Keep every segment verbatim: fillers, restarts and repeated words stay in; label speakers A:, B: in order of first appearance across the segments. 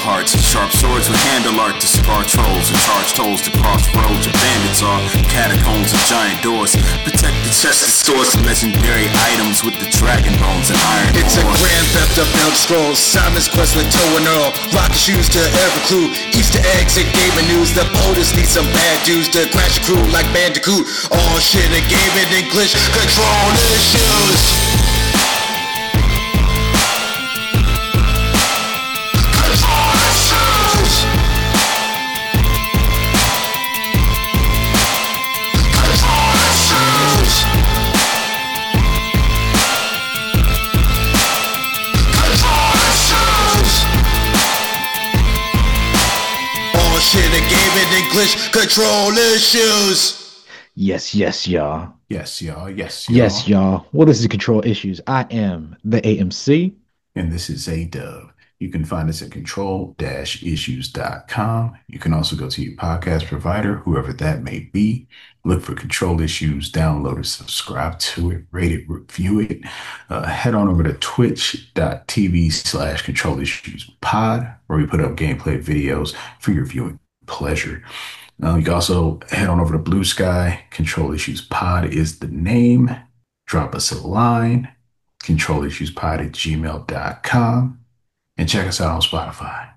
A: hearts, sharp swords with handle art to scar trolls and charge tolls to cross roads where bandits are. Catacombs and giant doors protect the chest and stores of legendary items with the dragon bones and iron ore.
B: It's a grand theft of Elder Scrolls, Simon's Quest with Toe and Earl, rocket shoes to every clue, Easter eggs and gaming news. The POTUS need some bad dudes to crash a crew like Bandicoot. All shit and gaming English, control issues. English control issues.
C: Yes, yes, y'all.
D: Yes, y'all. Yes, y'all.
C: Yes, y'all. Well, this is Control Issues. I am the A M C.
D: And this is A-Dub. You can find us at control issues dot com. You can also go to your podcast provider, whoever that may be. Look for Control Issues, download it, subscribe to it, rate it, review it. Uh, head on over to twitch.tv slash control issues pod, where we put up gameplay videos for your viewing pleasure. Uh, you can also head on over to Blue Sky. Control Issues Pod is the name. Drop us a line, control issues pod at gmail dot com, and check us out on Spotify.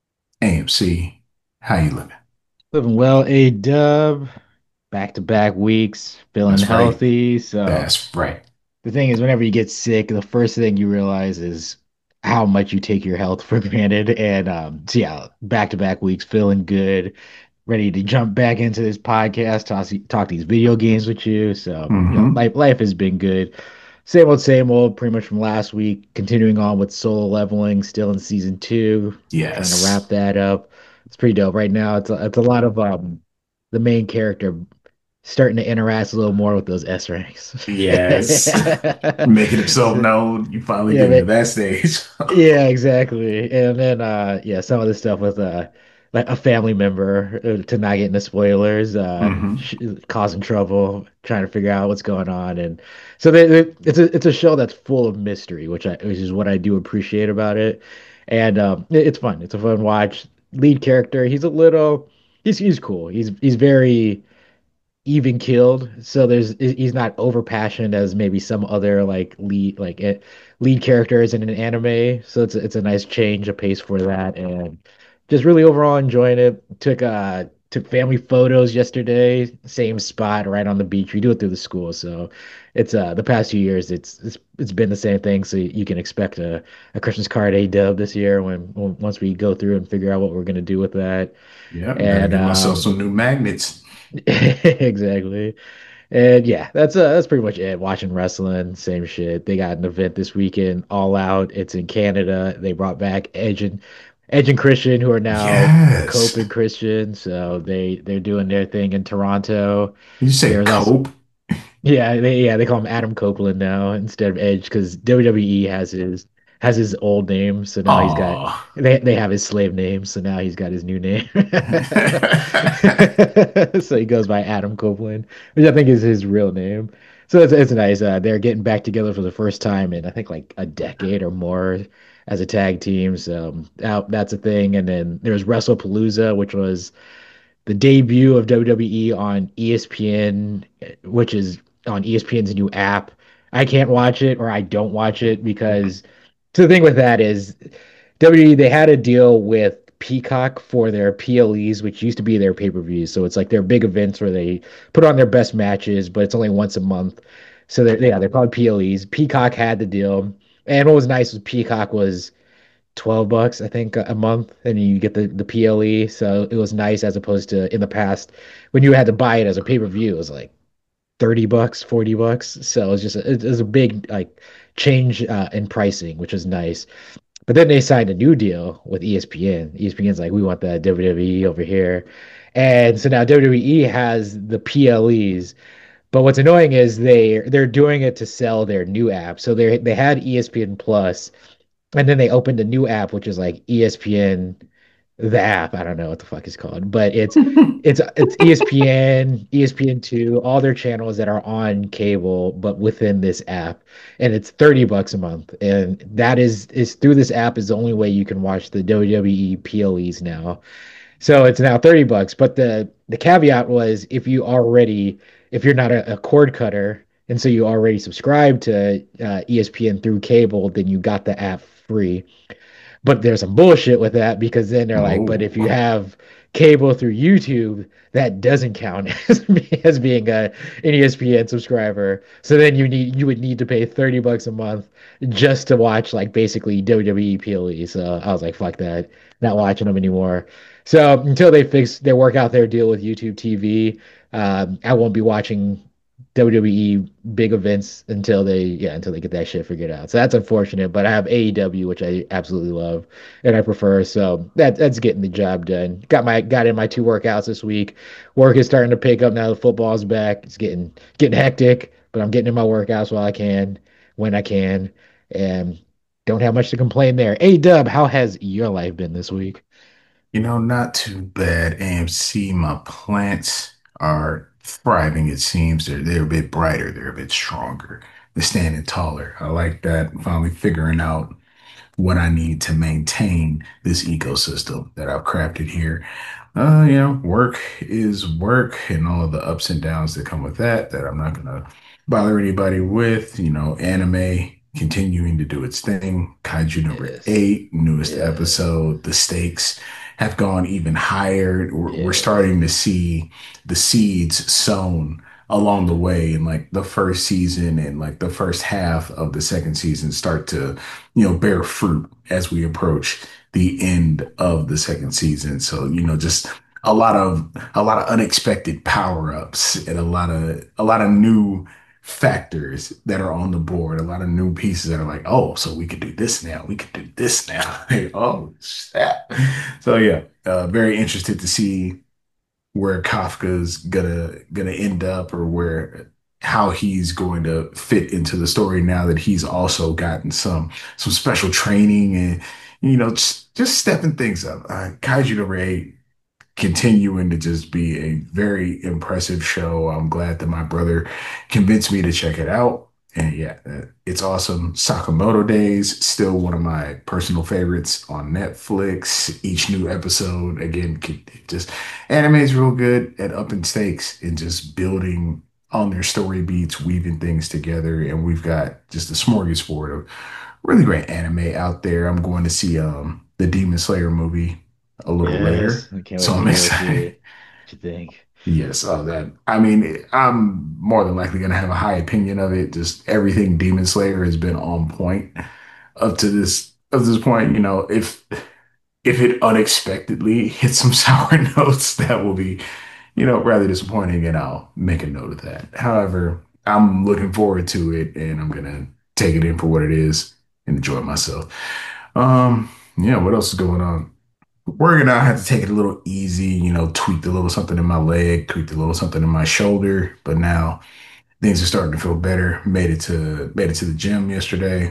D: A M C, how you living?
C: Living well, A-Dub. Back-to-back weeks, feeling
D: That's right.
C: healthy. So
D: That's right.
C: the thing is, whenever you get sick, the first thing you realize is how much you take your health for granted. And um, so yeah, back-to-back weeks, feeling good, ready to jump back into this podcast, talk, talk these video games with you. So
D: Mhm.
C: you know, life, life has been good. Same old, same old, pretty much from last week. Continuing on with solo leveling, still in season two. Trying
D: Yes.
C: to wrap that up. It's pretty dope. Right now, it's a, it's a lot of um the main character starting to interact a little more with those S ranks.
D: Yes. Making himself known. You finally
C: Yeah,
D: get to
C: man.
D: that stage.
C: Yeah, exactly. And then uh yeah, some of the stuff with uh like a family member uh, to not get into spoilers, uh
D: Mhm.
C: sh causing trouble, trying to figure out what's going on. And so they, they, it's a it's a show that's full of mystery, which I which is what I do appreciate about it. And um it- it's fun. It's a fun watch. Lead character, he's a little he's he's cool. He's he's very even killed, so there's he's not over passionate as maybe some other like lead like eh, lead characters in an anime. So it's a, it's a nice change of pace for that, and just really overall enjoying it. Took uh took family photos yesterday, same spot right on the beach. We do it through the school, so it's uh the past few years it's it's it's been the same thing. So you can expect a a Christmas card A dub this year when, when once we go through and figure out what we're gonna do with that.
D: Yep. Gotta
C: And
D: get myself
C: um
D: some new magnets.
C: exactly. And yeah, that's uh that's pretty much it. Watching wrestling, same shit. They got an event this weekend, All Out. It's in Canada. They brought back Edge and Edge and Christian, who are now Cope
D: Yes.
C: and Christian. So they they're doing their thing in Toronto.
D: Did you say
C: There's also
D: cope?
C: yeah, they yeah, they call him Adam Copeland now instead of Edge because W W E has his has his old name, so now he's got
D: Oh.
C: they they have his slave name, so now he's got his new name. So he goes by Adam Copeland, which I think is his real name. So it's it's nice. Uh, they're getting back together for the first time in I think like a decade or more as a tag team. So that, that's a thing. And then there's WrestlePalooza, which was the debut of W W E on E S P N, which is on E S P N's new app. I can't watch it or I don't watch it because so the thing with that is W W E they had a deal with Peacock for their P L Es, which used to be their pay-per-views. So it's like their big events where they put on their best matches, but it's only once a month. So they're yeah, they're called P L Es. Peacock had the deal. And what was nice was Peacock was twelve bucks, I think, a a month, and you get the the P L E. So it was nice as opposed to in the past when you had to buy it as a pay-per-view, it was like thirty bucks, forty bucks. So it was just a, it was a big like change uh, in pricing, which was nice. But then they signed a new deal with E S P N. E S P N's like, we want that W W E over here. And so now W W E has the P L Es. But what's annoying is they they're doing it to sell their new app. So they they had E S P N Plus, and then they opened a new app which is like E S P N the app. I don't know what the fuck it's called, but it's it's it's E S P N, E S P N two, all their channels that are on cable, but within this app, and it's thirty bucks a month, and that is is through this app is the only way you can watch the W W E P L Es now. So it's now thirty bucks. But the the caveat was if you already if you're not a, a cord cutter and so you already subscribe to uh, E S P N through cable, then you got the app free. But there's some bullshit with that because then they're like, but
D: Oh,
C: if you have cable through YouTube, that doesn't count as, as being a an E S P N subscriber. So then you need you would need to pay thirty bucks a month just to watch like basically W W E P L E. So I was like, fuck that, not watching them anymore. So until they fix they work out their deal with YouTube T V, um, I won't be watching W W E big events until they yeah until they get that shit figured out. So that's unfortunate, but I have A E W which I absolutely love and I prefer. So that that's getting the job done. Got my got in my two workouts this week. Work is starting to pick up now the football's back. It's getting getting hectic, but I'm getting in my workouts while I can, when I can, and don't have much to complain there. A Dub, how has your life been this week?
D: you know, not too bad. A M C, my plants are thriving, it seems. They're they're a bit brighter, they're a bit stronger. They're standing taller. I like that. Finally figuring out what I need to maintain this ecosystem that I've crafted here. Uh, you know, work is work and all of the ups and downs that come with that, that I'm not gonna bother anybody with. You know, anime continuing to do its thing. Kaiju number
C: Yes.
D: eight, newest
C: Yes.
D: episode. The stakes have gone even higher. We're, we're starting to
C: Yes.
D: see the seeds sown along the way in like the first season and like the first half of the second season start to, you know, bear fruit as we approach the end of the second season. So, you know, just a lot of a lot of unexpected power-ups and a lot of a lot of new factors that are on the board, a lot of new pieces that are like, oh, so we could do this now, we could do this now. Oh, snap. So yeah, uh, very interested to see where Kafka's gonna gonna end up or where how he's going to fit into the story now that he's also gotten some some special training and you know just, just stepping things up. Uh, Kaiju number eight continuing to just be a very impressive show. I'm glad that my brother convinced me to check it out. And yeah, uh, it's awesome. Sakamoto Days, still one of my personal favorites on Netflix. Each new episode, again, just anime is real good at upping stakes and just building on their story beats, weaving things together. And we've got just a smorgasbord of really great anime out there. I'm going to see um the Demon Slayer movie a little later.
C: Yes. I can't
D: So
C: wait to
D: I'm
C: hear what
D: excited.
C: you what you think.
D: Yes, oh that I mean, I'm more than likely gonna have a high opinion of it. Just everything Demon Slayer has been on point up to this up to this point. You know, if if it unexpectedly hits some sour notes, that will be, you know, rather disappointing, and I'll make a note of that. However, I'm looking forward to it, and I'm gonna take it in for what it is and enjoy myself. Um, yeah, what else is going on? Working out, I had to take it a little easy, you know, tweaked a little something in my leg, tweaked a little something in my shoulder, but now things are starting to feel better. Made it to made it to the gym yesterday.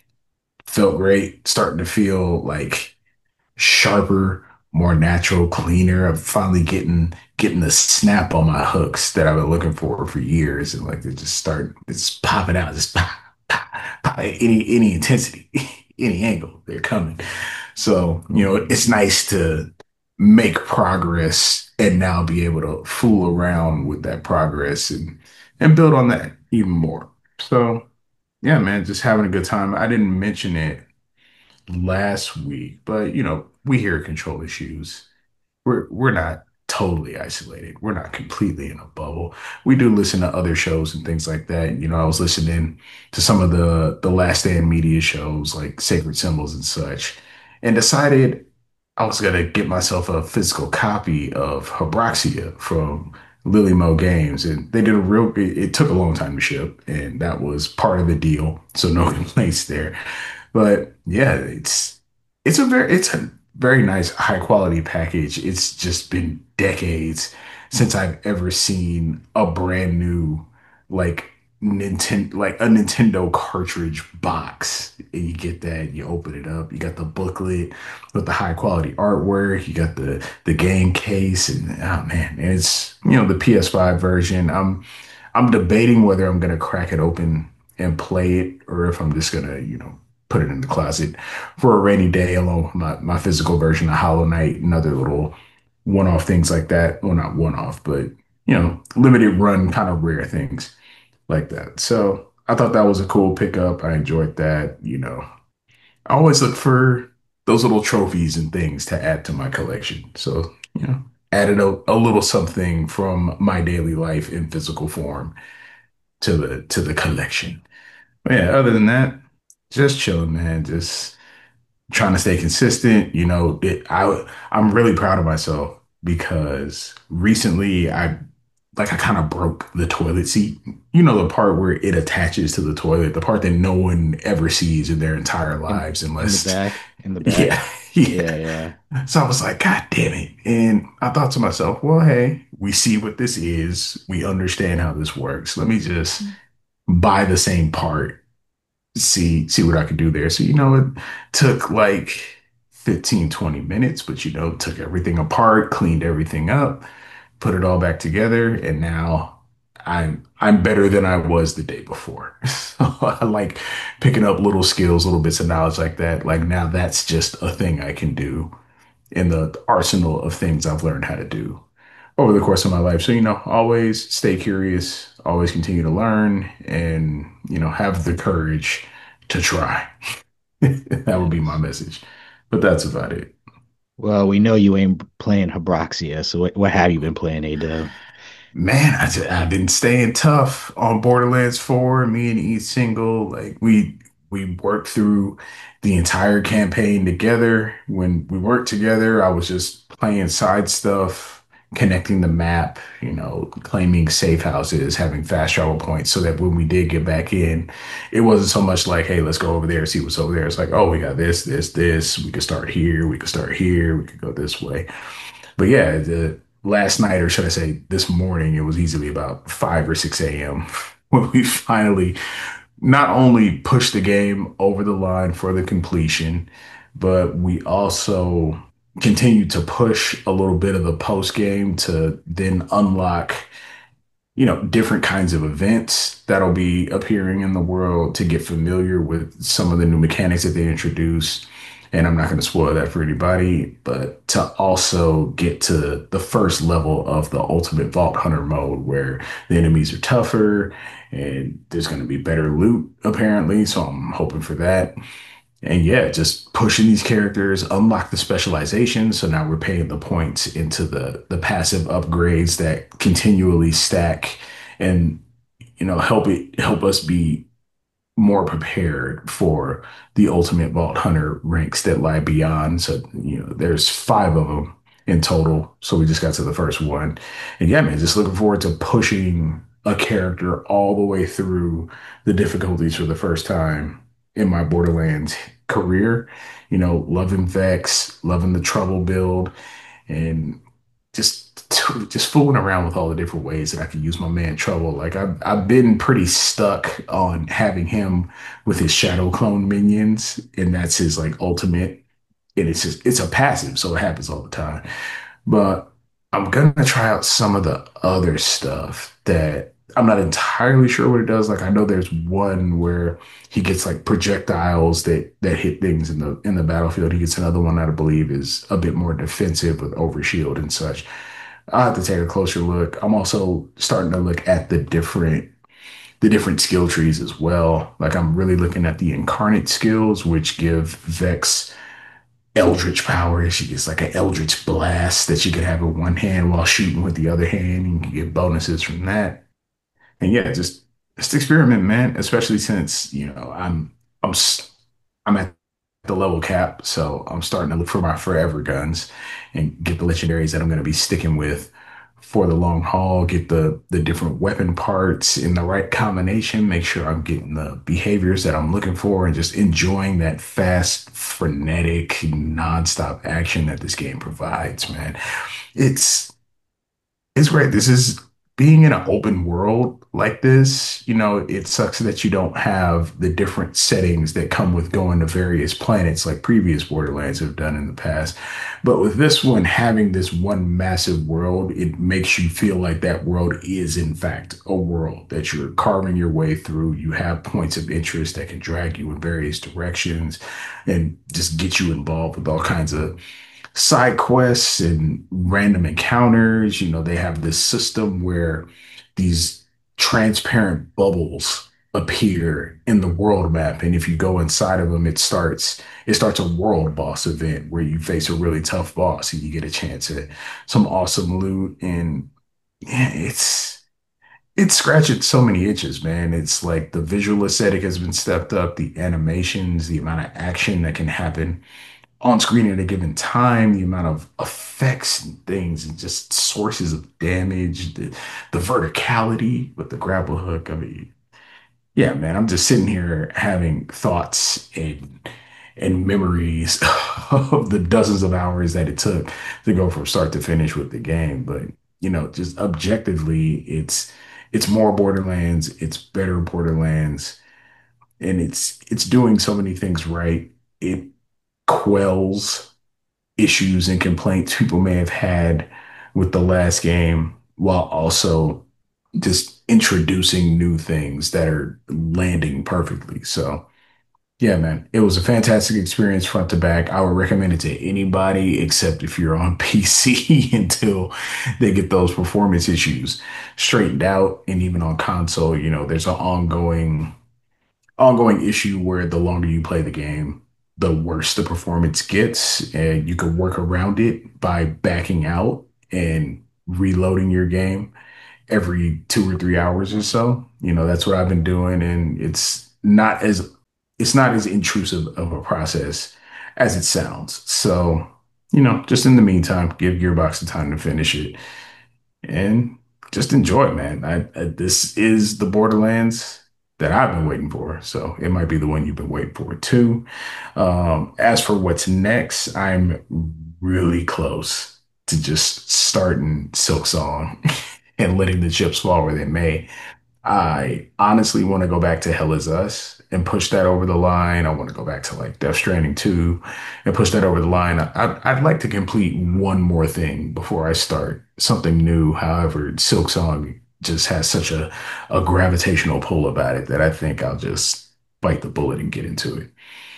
D: Felt great, starting to feel like sharper, more natural, cleaner. I'm finally getting getting the snap on my hooks that I've been looking for for years, and like they just start, it's popping out, just pop, pop, pop, any any intensity, any angle, they're coming. So you know, it's nice to make progress and now be able to fool around with that progress and and build on that even more. So yeah, man, just having a good time. I didn't mention it last week, but you know, we hear control issues. We're we're not totally isolated. We're not completely in a bubble. We do listen to other shows and things like that. You know, I was listening to some of the the Last Stand Media shows like Sacred Symbols and such, and decided I was gonna get myself a physical copy of Habroxia from Lily Mo Games, and they did a real. It, it took a long time to ship, and that was part of the deal. So no complaints there. But yeah, it's it's a very it's a very nice high quality package. It's just been decades since I've ever seen a brand new like Nintendo, like a Nintendo cartridge box. And you get that, you open it up, you got the booklet with the high quality artwork, you got the the game case, and oh man, and it's you know the P S five version. I'm I'm debating whether I'm gonna crack it open and play it, or if I'm just gonna, you know, put it in the closet for a rainy day along with my, my physical version of Hollow Knight and other little one-off things like that. Well, not one-off, but you know, limited run kind of rare things like that. So I thought that was a cool pickup. I enjoyed that. You know, I always look for those little trophies and things to add to my collection. So, you know, added a, a little something from my daily life in physical form to the to the collection. But yeah, other than that, just chilling, man. Just trying to stay consistent. You know, it, I I'm really proud of myself because recently I like I kind of broke the toilet seat. You know, the part where it attaches to the toilet, the part that no one ever sees in their entire
C: in
D: lives,
C: in the
D: unless
C: back, in the
D: yeah,
C: back. Yeah,
D: yeah.
C: yeah.
D: So I was like, God damn it. And I thought to myself, well, hey, we see what this is. We understand how this works. Let me just buy the same part, see see what I could do there. So, you know, it took like fifteen twenty minutes, but you know, took everything apart, cleaned everything up, put it all back together, and now I'm I'm better than I was the day before. So I like picking up little skills, little bits of knowledge like that. Like now that's just a thing I can do in the arsenal of things I've learned how to do over the course of my life. So, you know, always stay curious, always continue to learn, and, you know, have the courage to try. That would be my
C: Nice.
D: message. But that's about it.
C: Well, we know you ain't playing Habroxia, so what, what have you been playing, A-Dub?
D: Man, I just, I've been staying tough on Borderlands four. Me and each single, like we we worked through the entire campaign together. When we worked together, I was just playing side stuff, connecting the map, you know, claiming safe houses, having fast travel points, so that when we did get back in, it wasn't so much like, hey, let's go over there, see what's over there. It's like, oh, we got this, this, this. We could start here, we could start here, we could go this way. But yeah, the last night, or should I say this morning, it was easily about five or six a m when we finally not only pushed the game over the line for the completion, but we also continued to push a little bit of the post game to then unlock, you know, different kinds of events that'll be appearing in the world to get familiar with some of the new mechanics that they introduce. And I'm not going to spoil that for anybody, but to also get to the first level of the ultimate Vault Hunter mode where the enemies are tougher and there's going to be better loot, apparently. So I'm hoping for that. And yeah, just pushing these characters, unlock the specialization. So now we're paying the points into the the passive upgrades that continually stack and you know help it help us be more prepared for the ultimate Vault Hunter ranks that lie beyond. So, you know, there's five of them in total. So we just got to the first one. And yeah, man, just looking forward to pushing a character all the way through the difficulties for the first time in my Borderlands career. You know, loving Vex, loving the Trouble build, and just just fooling around with all the different ways that I could use my man Trouble. Like I've I've been pretty stuck on having him with his Shadow Clone minions, and that's his like ultimate. And it's just it's a passive, so it happens all the time. But I'm gonna try out some of the other stuff that I'm not entirely sure what it does. Like I know there's one where he gets like projectiles that that hit things in the in the battlefield. He gets another one that I believe is a bit more defensive with overshield and such. I'll have to take a closer look. I'm also starting to look at the different the different skill trees as well. Like I'm really looking at the incarnate skills, which give Vex eldritch power. She gets like an eldritch blast that she could have in one hand while shooting with the other hand. You can get bonuses from that. And yeah, just just experiment, man. Especially since you know I'm I'm s- I'm at the level cap, so I'm starting to look for my forever guns and get the legendaries that I'm going to be sticking with for the long haul. Get the the different weapon parts in the right combination. Make sure I'm getting the behaviors that I'm looking for, and just enjoying that fast, frenetic, nonstop action that this game provides. Man, it's it's great. This is being in an open world like this, you know, it sucks that you don't have the different settings that come with going to various planets like previous Borderlands have done in the past. But with this one, having this one massive world, it makes you feel like that world is, in fact, a world that you're carving your way through. You have points of interest that can drag you in various directions and just get you involved with all kinds of side quests and random encounters. You know, they have this system where these transparent bubbles appear in the world map, and if you go inside of them, it starts it starts a world boss event where you face a really tough boss and you get a chance at some awesome loot. And yeah, it's it's scratching so many itches, man. It's like the visual aesthetic has been stepped up, the animations, the amount of action that can happen on screen at a given time, the amount of effects and things and just sources of damage, the, the verticality with the grapple hook. I mean, yeah, man, I'm just sitting here having thoughts and and memories of the dozens of hours that it took to go from start to finish with the game. But you know, just objectively, it's it's more Borderlands, it's better Borderlands, and it's it's doing so many things right. It quells issues and complaints people may have had with the last game while also just introducing new things that are landing perfectly. So, yeah, man, it was a fantastic experience front to back. I would recommend it to anybody except if you're on P C until they get those performance issues straightened out. And even on console, you know, there's an ongoing ongoing issue where the longer you play the game, the worse the performance gets, and you can work around it by backing out and reloading your game every two or three hours or so. You know, that's what I've been doing, and it's not as it's not as intrusive of a process as it sounds. So, you know, just in the meantime, give Gearbox the time to finish it and just enjoy it, man. I, I, this is the Borderlands that I've been waiting for, so it might be the one you've been waiting for too. Um, as for what's next, I'm really close to just starting Silk Song and letting the chips fall where they may. I honestly want to go back to Hell Is Us and push that over the line. I want to go back to like Death Stranding two and push that over the line. I, I'd like to complete one more thing before I start something new. However, Silk Song just has such a, a gravitational pull about it that I think I'll just bite the bullet and get into it.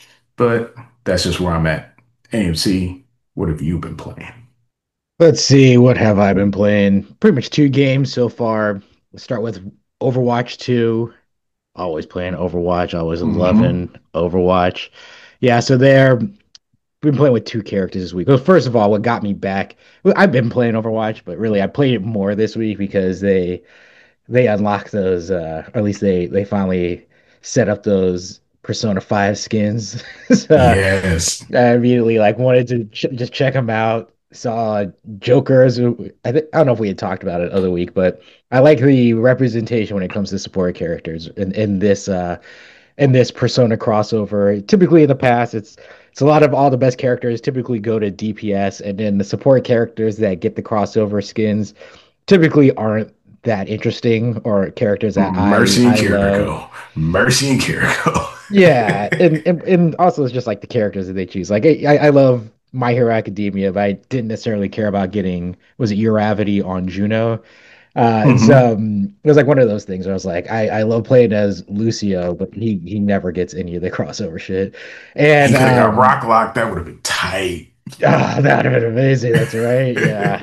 D: But that's just where I'm at. A M C, what have you been playing?
C: Let's see, what have I been playing? Pretty much two games so far. Let's start with Overwatch two. Always playing Overwatch, always
D: Hmm.
C: loving Overwatch. Yeah, so there, been playing with two characters this week. Well, first of all, what got me back, well, I've been playing Overwatch, but really I played it more this week because they they unlocked those, uh, or at least they they finally set up those Persona five skins. So
D: Yes.
C: I immediately like wanted to ch just check them out. Saw Joker's. I think I don't know if we had talked about it other week, but I like the representation when it comes to support characters in in this uh in this Persona crossover. Typically in the past, it's it's a lot of all the best characters typically go to D P S, and then the support characters that get the crossover skins typically aren't that interesting or characters that I
D: Mercy and
C: I love.
D: Kiriko. Mercy and Kiriko.
C: Yeah, and, and and also it's just like the characters that they choose. Like I I love My Hero Academia, but I didn't necessarily care about getting was it Uravity on Juno. Uh, it's
D: Hmm.
C: um it was like one of those things where I was like I I love playing as Lucio, but he he never gets any of the crossover shit.
D: He
C: And
D: could have got
C: um
D: rock locked. That would have been tight.
C: ah, that would have been amazing. That's right.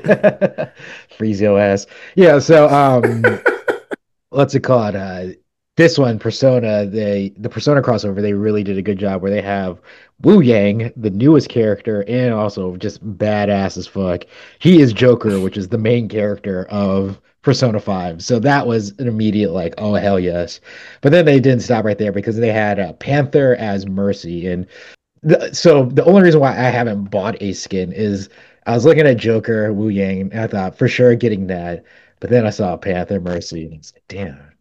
C: Yeah. Freeze your ass. Yeah, so um what's it called? Uh, this one, Persona, they the Persona crossover, they really did a good job where they have Wu Yang, the newest character, and also just badass as fuck. He is Joker, which is the main character of Persona five. So that was an immediate like, oh hell yes. But then they didn't stop right there because they had uh, Panther as Mercy, and the, so the only reason why I haven't bought a skin is I was looking at Joker, Wu Yang, and I thought for sure getting that. But then I saw Panther Mercy, and it's like, damn,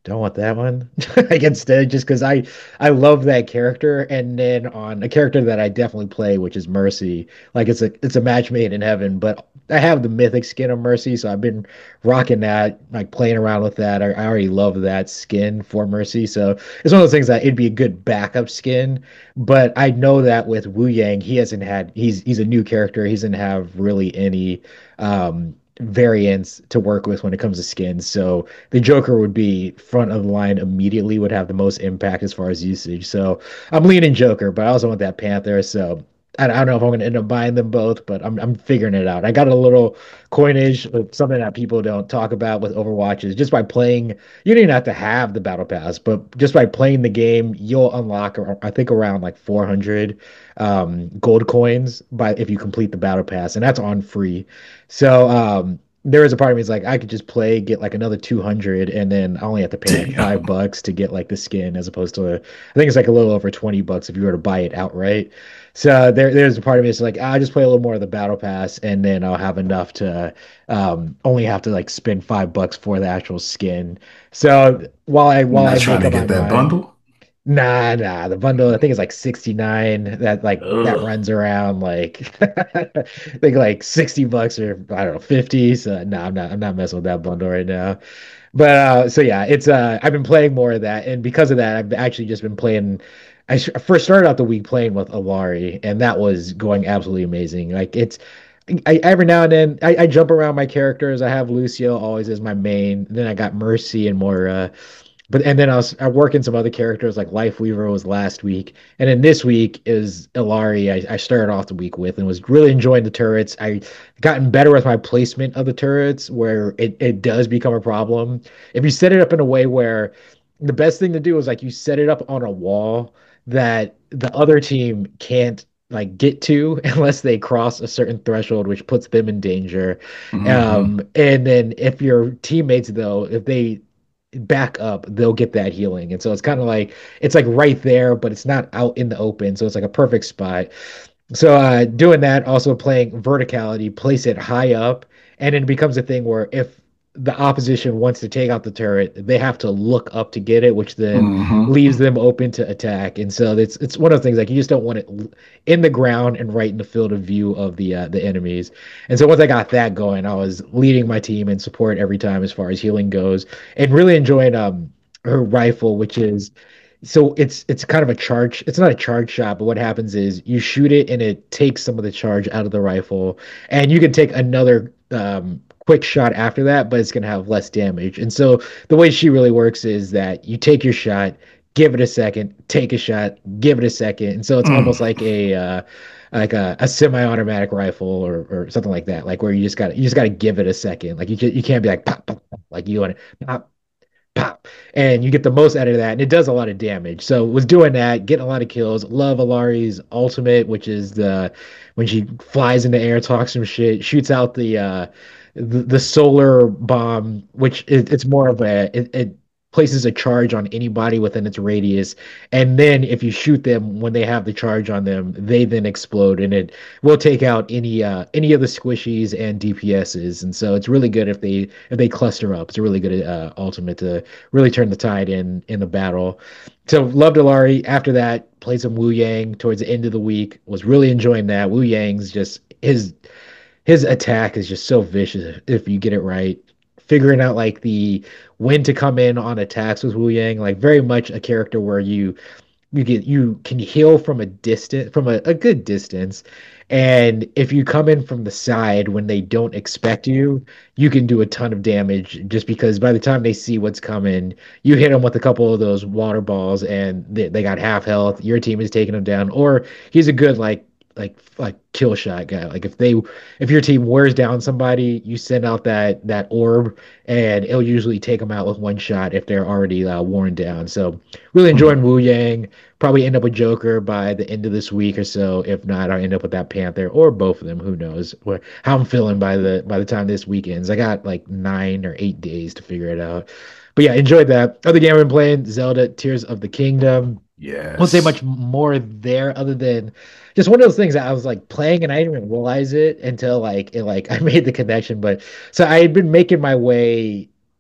C: don't want that one. Like instead, just because I I love that character, and then on a character that I definitely play, which is Mercy. Like it's a it's a match made in heaven. But I have the mythic skin of Mercy, so I've been rocking that, like playing around with that. I, I already love that skin for Mercy, so it's one of those things that it'd be a good backup skin. But I know that with Wu Yang, he hasn't had he's he's a new character. He doesn't have really any um variants to work with when it comes to skins. So the Joker would be front of the line immediately, would have the most impact as far as usage. So I'm leaning Joker, but I also want that Panther. So I, I don't know if I'm going to end up buying them both, but I'm I'm figuring it out. I got a little coinage, uh, something that people don't talk about with Overwatch is just by playing. You don't even have to have the battle pass, but just by playing the game, you'll unlock, I think, around like four hundred um, gold coins by if you complete the battle pass, and that's on free. So um, there is a part of me is like I could just play, get like another two hundred, and then I only have to pay like five
D: Damn.
C: bucks to get like the skin, as opposed to I think it's like a little over twenty bucks if you were to buy it outright. So there, there's a part of me that's like I'll just play a little more of the battle pass, and then I'll have enough to um, only have to like spend five bucks for the actual skin. So while I
D: You're
C: while
D: not
C: I
D: trying
C: make
D: to
C: up my
D: get that
C: mind,
D: bundle?
C: nah, nah. The bundle I think is like sixty-nine. That like that
D: Ugh.
C: runs around like I think like sixty bucks or I don't know, fifty. So no, I'm not I'm not messing with that bundle right now. But uh so yeah, it's uh I've been playing more of that, and because of that, I've actually just been playing. I sh- first started out the week playing with Alari, and that was going absolutely amazing. Like it's I, every now and then I, I jump around my characters. I have Lucio always as my main. Then I got Mercy and Moira. But and then I was I work in some other characters like Life Weaver was last week, and then this week is Ilari. I, I started off the week with and was really enjoying the turrets. I gotten better with my placement of the turrets, where it, it does become a problem if you set it up in a way where the best thing to do is like you set it up on a wall that the other team can't like get to unless they cross a certain threshold, which puts them in danger.
D: Hmm.
C: Um, and then if your teammates though, if they back up, they'll get that healing. And so it's kind of like it's like right there, but it's not out in the open. So it's like a perfect spot. So uh doing that, also playing verticality, place it high up, and it becomes a thing where if the opposition wants to take out the turret, they have to look up to get it, which then
D: Hmm.
C: leaves them open to attack. And so it's it's one of the things like you just don't want it in the ground and right in the field of view of the uh, the enemies. And so once I got that going, I was leading my team in support every time as far as healing goes, and really enjoying um her rifle, which is so it's it's kind of a charge. It's not a charge shot, but what happens is you shoot it and it takes some of the charge out of the rifle, and you can take another um, quick shot after that, but it's gonna have less damage. And so the way she really works is that you take your shot, give it a second, take a shot, give it a second, and so it's
D: Mm.
C: almost like a uh, like a, a semi-automatic rifle or or something like that, like where you just got you just got to give it a second. Like you just, you can't be like pop, pop, pop, like you want to pop pop, and you get the most out of that, and it does a lot of damage. So was doing that, getting a lot of kills. Love Alari's ultimate, which is the when she flies in the air, talks some shit, shoots out the uh the, the solar bomb, which it, it's more of a it, it places a charge on anybody within its radius, and then if you shoot them when they have the charge on them, they then explode, and it will take out any uh any of the squishies and D P Ss. And so it's really good if they if they cluster up. It's a really good uh, ultimate to really turn the tide in in the battle. So loved Ilari. After that, played some Wu Yang towards the end of the week. Was really enjoying that. Wu Yang's just his his attack is just so vicious if you get it right. Figuring out like the when to come in on attacks with Wu Yang, like very much a character where you you get you can heal from a distance from a, a good distance, and if you come in from the side when they don't expect you, you can do a ton of damage just because by the time they see what's coming, you hit them with a couple of those water balls and they, they got half health, your team is taking them down, or he's a good like like like kill shot guy. Like if they if your team wears down somebody, you send out that that orb, and it'll usually take them out with one shot if they're already uh, worn down. So really enjoying
D: Mm.
C: Wu Yang. Probably end up with Joker by the end of this week or so. If not, I'll end up with that Panther or both of them. Who knows where how I'm feeling by the by the time this week ends. I got like nine or eight days to figure it out. But yeah, enjoyed that. Other game I've been playing, Zelda Tears of the Kingdom. I won't say
D: Yes.
C: much more there other than just one of those things that I was like playing and I didn't even realize it until like it like I made the connection. But so I had been making my way.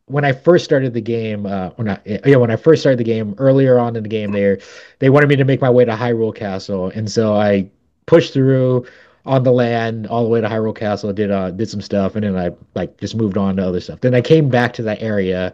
C: when I first started the game, uh, or not, yeah, when I first started the game earlier on in the game, there they wanted me to make my way to Hyrule Castle, and so I pushed through on the land all the way to Hyrule Castle, did uh did some stuff, and then I like just moved on to other stuff. Then I came back to that area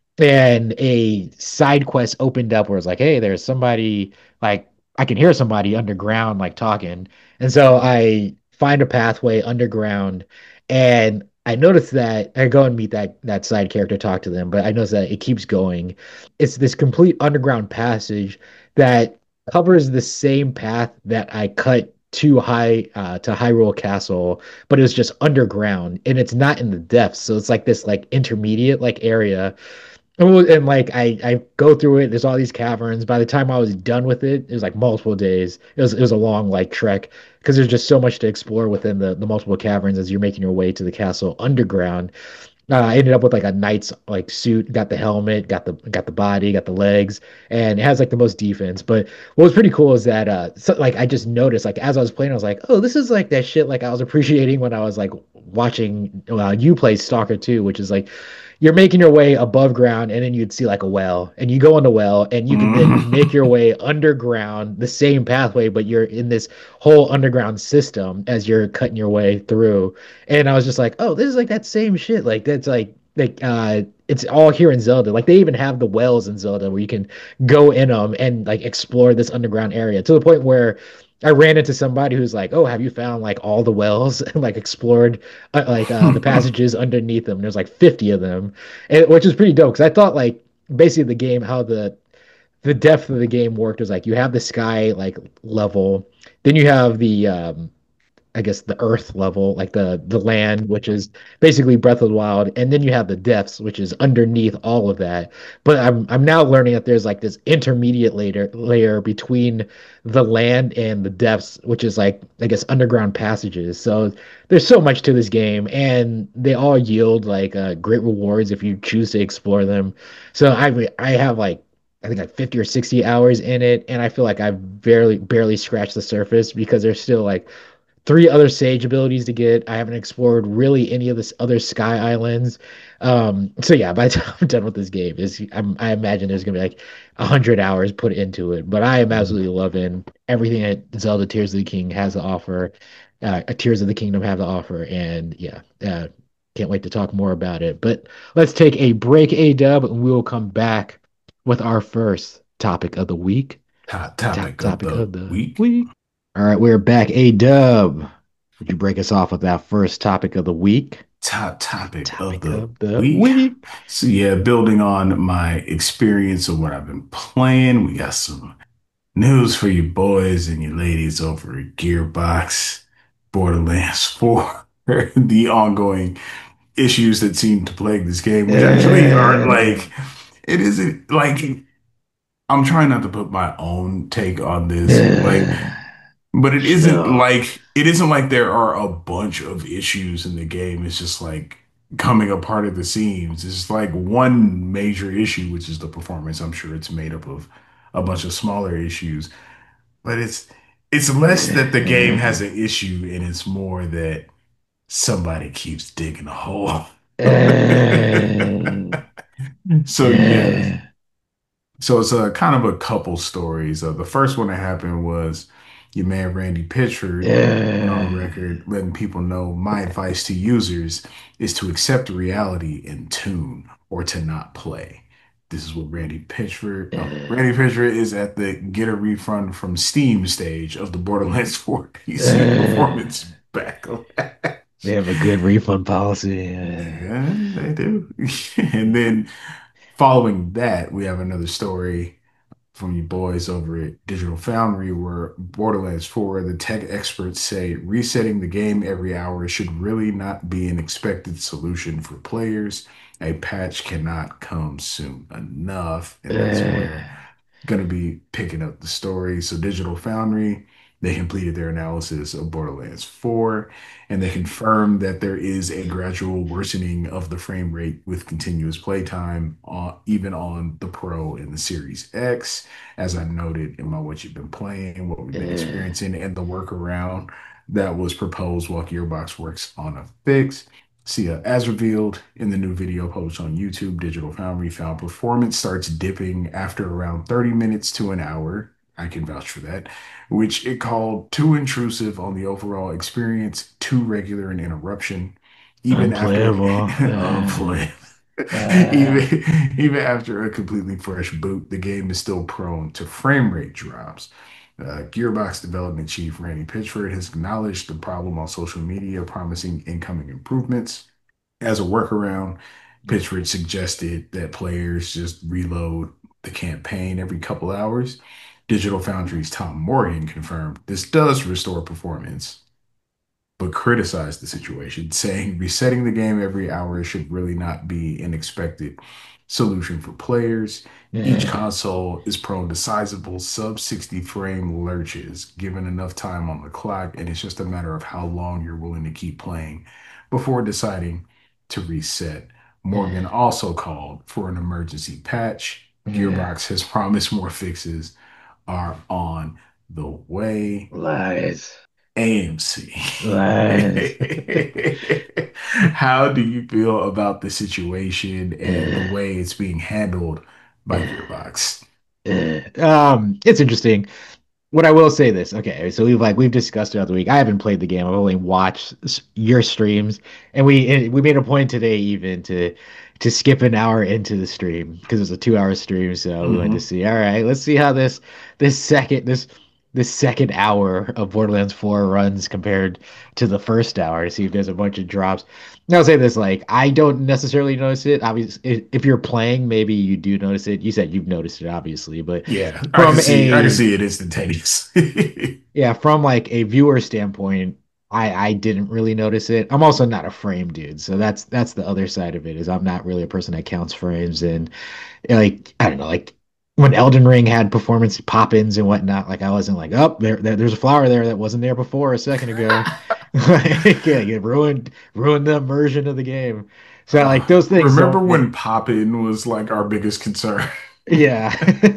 C: and a side quest opened up where it's like, hey, there's somebody like I can hear somebody underground like talking. And so I find a pathway underground and I notice that I go and meet that that side character, talk to them, but I notice that it keeps going. It's this complete underground passage that covers the same path that I cut to high uh to Hyrule Castle, but it was just underground and it's not in the depths. So it's like this like intermediate like area and, and like I, I go through it. There's all these caverns. By the time I was done with it, it was like multiple days. It was it was a long like trek because there's just so much to explore within the the multiple caverns as you're making your way to the castle underground. Uh, I ended up with like a knight's like suit, got the helmet, got the got the body, got the legs, and it has like the most defense. But what was pretty cool is that uh so, like I just noticed like as I was playing, I was like, oh, this is like that shit like I was appreciating when I was like watching uh, you play Stalker two, which is like you're making your way above ground and then you'd see like a well and you go in the well and you can then make your way underground the same pathway, but you're in this whole underground system as you're cutting your way through. And I was just like, oh, this is like that same shit. Like that's like like uh it's all here in Zelda. Like they even have the wells in Zelda where you can go in them and like explore this underground area to the point where I ran into somebody who's like, "Oh, have you found like all the wells and like explored uh, like uh, the passages underneath them?" And there's like fifty of them, and, which is pretty dope because I thought like basically the game how the the depth of the game worked was like you have the sky like level, then you have the um I guess the earth level, like the the land, which is basically Breath of the Wild, and then you have the depths, which is underneath all of that. But I'm I'm now learning that there's like this intermediate layer layer between the land and the depths, which is like I guess underground passages. So there's so much to this game, and they all yield like uh, great rewards if you choose to explore them. So I I have like I think like fifty or sixty hours in it, and I feel like I've barely barely scratched the surface because there's still like three other Sage abilities to get. I haven't explored really any of this other Sky Islands. Um, so yeah, by the time I'm done with this game, is I'm, I imagine there's gonna be like a hundred hours put into it. But I am absolutely loving everything that Zelda Tears of the King has to offer. Uh, Tears of the Kingdom have to offer, and yeah, uh, can't wait to talk more about it. But let's take a break, A Dub, and we will come back with our first topic of the week.
D: Top
C: Top
D: topic of
C: topic
D: the
C: of the
D: week.
C: week. All right, we're back. A Dub. Would you break us off with that first topic of the week?
D: Top topic of
C: Topic
D: the
C: of the
D: week.
C: week.
D: So yeah, building on my experience of what I've been playing, we got some news for you boys and you ladies over at Gearbox, Borderlands four, the ongoing issues that seem to plague this game, which actually are like, it isn't like, I'm trying not to put my own take on this, like, but it isn't
C: Chill.
D: like, it isn't like there are a bunch of issues in the game. It's just like coming apart at the seams. It's like one major issue, which is the performance. I'm sure it's made up of a bunch of smaller issues, but it's it's less that the game has an issue and it's more that somebody keeps digging a hole. So yes. So it's a kind of a couple stories. Uh, the first one that happened was your man Randy Pitchford went on record letting people know my advice to users is to accept reality and tune or to not play. This is what Randy Pitchford. Oh, Randy Pitchford is at the get a refund from Steam stage of the Borderlands four P C performance backlash.
C: They have a good refund policy.
D: Yeah, they do. And then following that, we have another story from you boys over at Digital Foundry where Borderlands four, the tech experts say resetting the game every hour should really not be an expected solution for players. A patch cannot come soon enough. And that's where going to be picking up the story. So Digital Foundry, they completed their analysis of Borderlands four, and they confirmed that there is a gradual worsening of the frame rate with continuous playtime, uh, even on the Pro and the Series X, as I noted in my What You've Been Playing, What We've Been Experiencing, and the workaround that was proposed while Gearbox works on a fix. See, uh, as revealed in the new video post on YouTube, Digital Foundry found performance starts dipping after around thirty minutes to an hour. I can vouch for that, which it called too intrusive on the overall experience, too regular an interruption, even after
C: Unplayable.
D: unplayable.
C: Uh,
D: Even even after a completely fresh boot, the game is still prone to frame rate drops. Uh, Gearbox development chief Randy Pitchford has acknowledged the problem on social media, promising incoming improvements. As a workaround, Pitchford suggested that players just reload the campaign every couple hours. Digital Foundry's Tom Morgan confirmed this does restore performance, but criticized the situation, saying resetting the game every hour should really not be an expected solution for players. Each
C: yeah.
D: console is prone to sizable sub sixty frame lurches, given enough time on the clock, and it's just a matter of how long you're willing to keep playing before deciding to reset. Morgan
C: Yeah.
D: also called for an emergency patch.
C: Yeah.
D: Gearbox has promised more fixes are on the way.
C: Lies.
D: A M C.
C: Lies.
D: How do you feel about the situation and the way it's being handled by Gearbox?
C: um, it's interesting. What I will say this, okay, so we've like we've discussed throughout the week. I haven't played the game. I've only watched s- your streams, and we and we made a point today even to to skip an hour into the stream because it was a two hour stream. So we went to
D: Hmm.
C: see. All right, let's see how this this second this this second hour of Borderlands four runs compared to the first hour to see if there's a bunch of drops. And I'll say this, like I don't necessarily notice it. Obviously, if you're playing, maybe you do notice it. You said you've noticed it, obviously, but
D: Yeah, I can
C: from
D: see I can
C: a
D: see it instantaneous.
C: yeah, from like a viewer standpoint, I I didn't really notice it. I'm also not a frame dude, so that's that's the other side of it is I'm not really a person that counts frames and like I don't know, like when Elden Ring had performance pop-ins and whatnot, like I wasn't like, oh, there, there there's a flower there that wasn't there before a second ago. Like, yeah, it ruined ruined the immersion of the game. So
D: Uh,
C: like those things
D: remember
C: don't
D: when
C: make
D: Poppin was like our biggest concern?
C: yeah.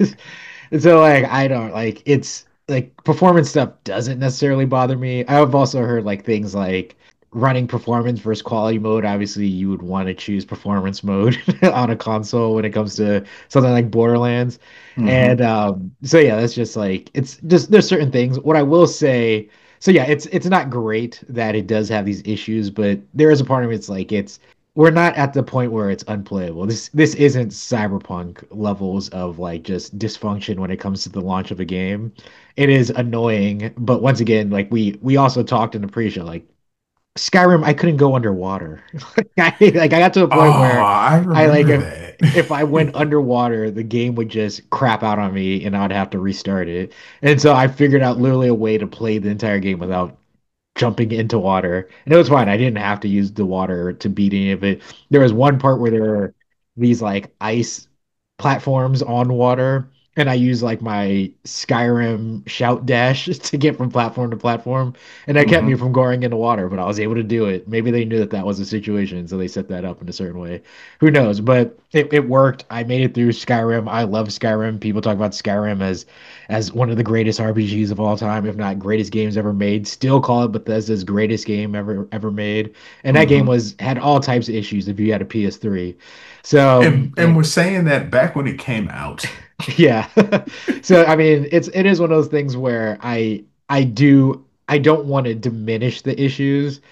C: And so like I don't like it's like performance stuff doesn't necessarily bother me. I've also heard like things like running performance versus quality mode. Obviously, you would want to choose performance mode on a console when it comes to something like Borderlands. And
D: Hmm.
C: um so yeah, that's just like it's just there's certain things. What I will say, so yeah, it's it's not great that it does have these issues, but there is a part of it, it's like it's we're not at the point where it's unplayable. This this isn't cyberpunk levels of like just dysfunction when it comes to the launch of a game. It is annoying, but once again, like we we also talked in the pre-show, like Skyrim, I couldn't go underwater. I, like I got to a
D: Oh,
C: point where
D: I
C: I like
D: remember
C: if
D: that.
C: if I went underwater, the game would just crap out on me and I'd have to restart it. And so I figured out literally a way to play the entire game without jumping into water. And it was fine. I didn't have to use the water to beat any of it. There was one part where there were these like ice platforms on water, and I used like my Skyrim shout dash to get from platform to platform, and that kept me
D: Hmm.
C: from going into water, but I was able to do it. Maybe they knew that that was a situation, so they set that up in a certain way. Who knows? But it, it worked. I made it through Skyrim. I love Skyrim. People talk about Skyrim as as one of the greatest R P Gs of all time, if not greatest games ever made. Still call it Bethesda's greatest game ever ever made. And that game
D: Hmm.
C: was had all types of issues if you had a P S three. So
D: And and
C: and
D: we're saying that back when it came out.
C: yeah. So I mean, it's it is one of those things where I I do I don't want to diminish the issues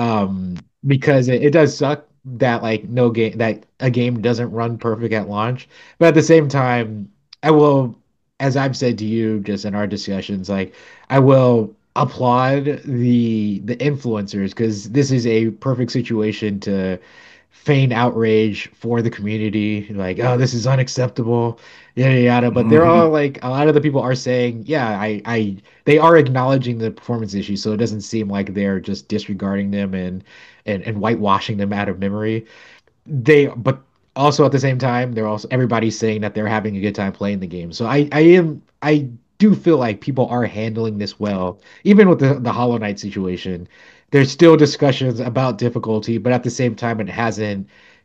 C: um because it, it does suck that like no game that a game doesn't run perfect at launch. But at the same time, I will as I've said to you just in our discussions, like I will applaud the the influencers because this is a perfect situation to feign outrage for the community, like, oh, this is unacceptable, yada yada. But they're all
D: Hmm.
C: like, a lot of the people are saying, yeah, I, I, they are acknowledging the performance issues, so it doesn't seem like they're just disregarding them and and and whitewashing them out of memory. They, but also at the same time, they're also everybody's saying that they're having a good time playing the game. So I, I am, I do feel like people are handling this well, even with the the Hollow Knight situation. There's still discussions about difficulty, but at the same time, it hasn't.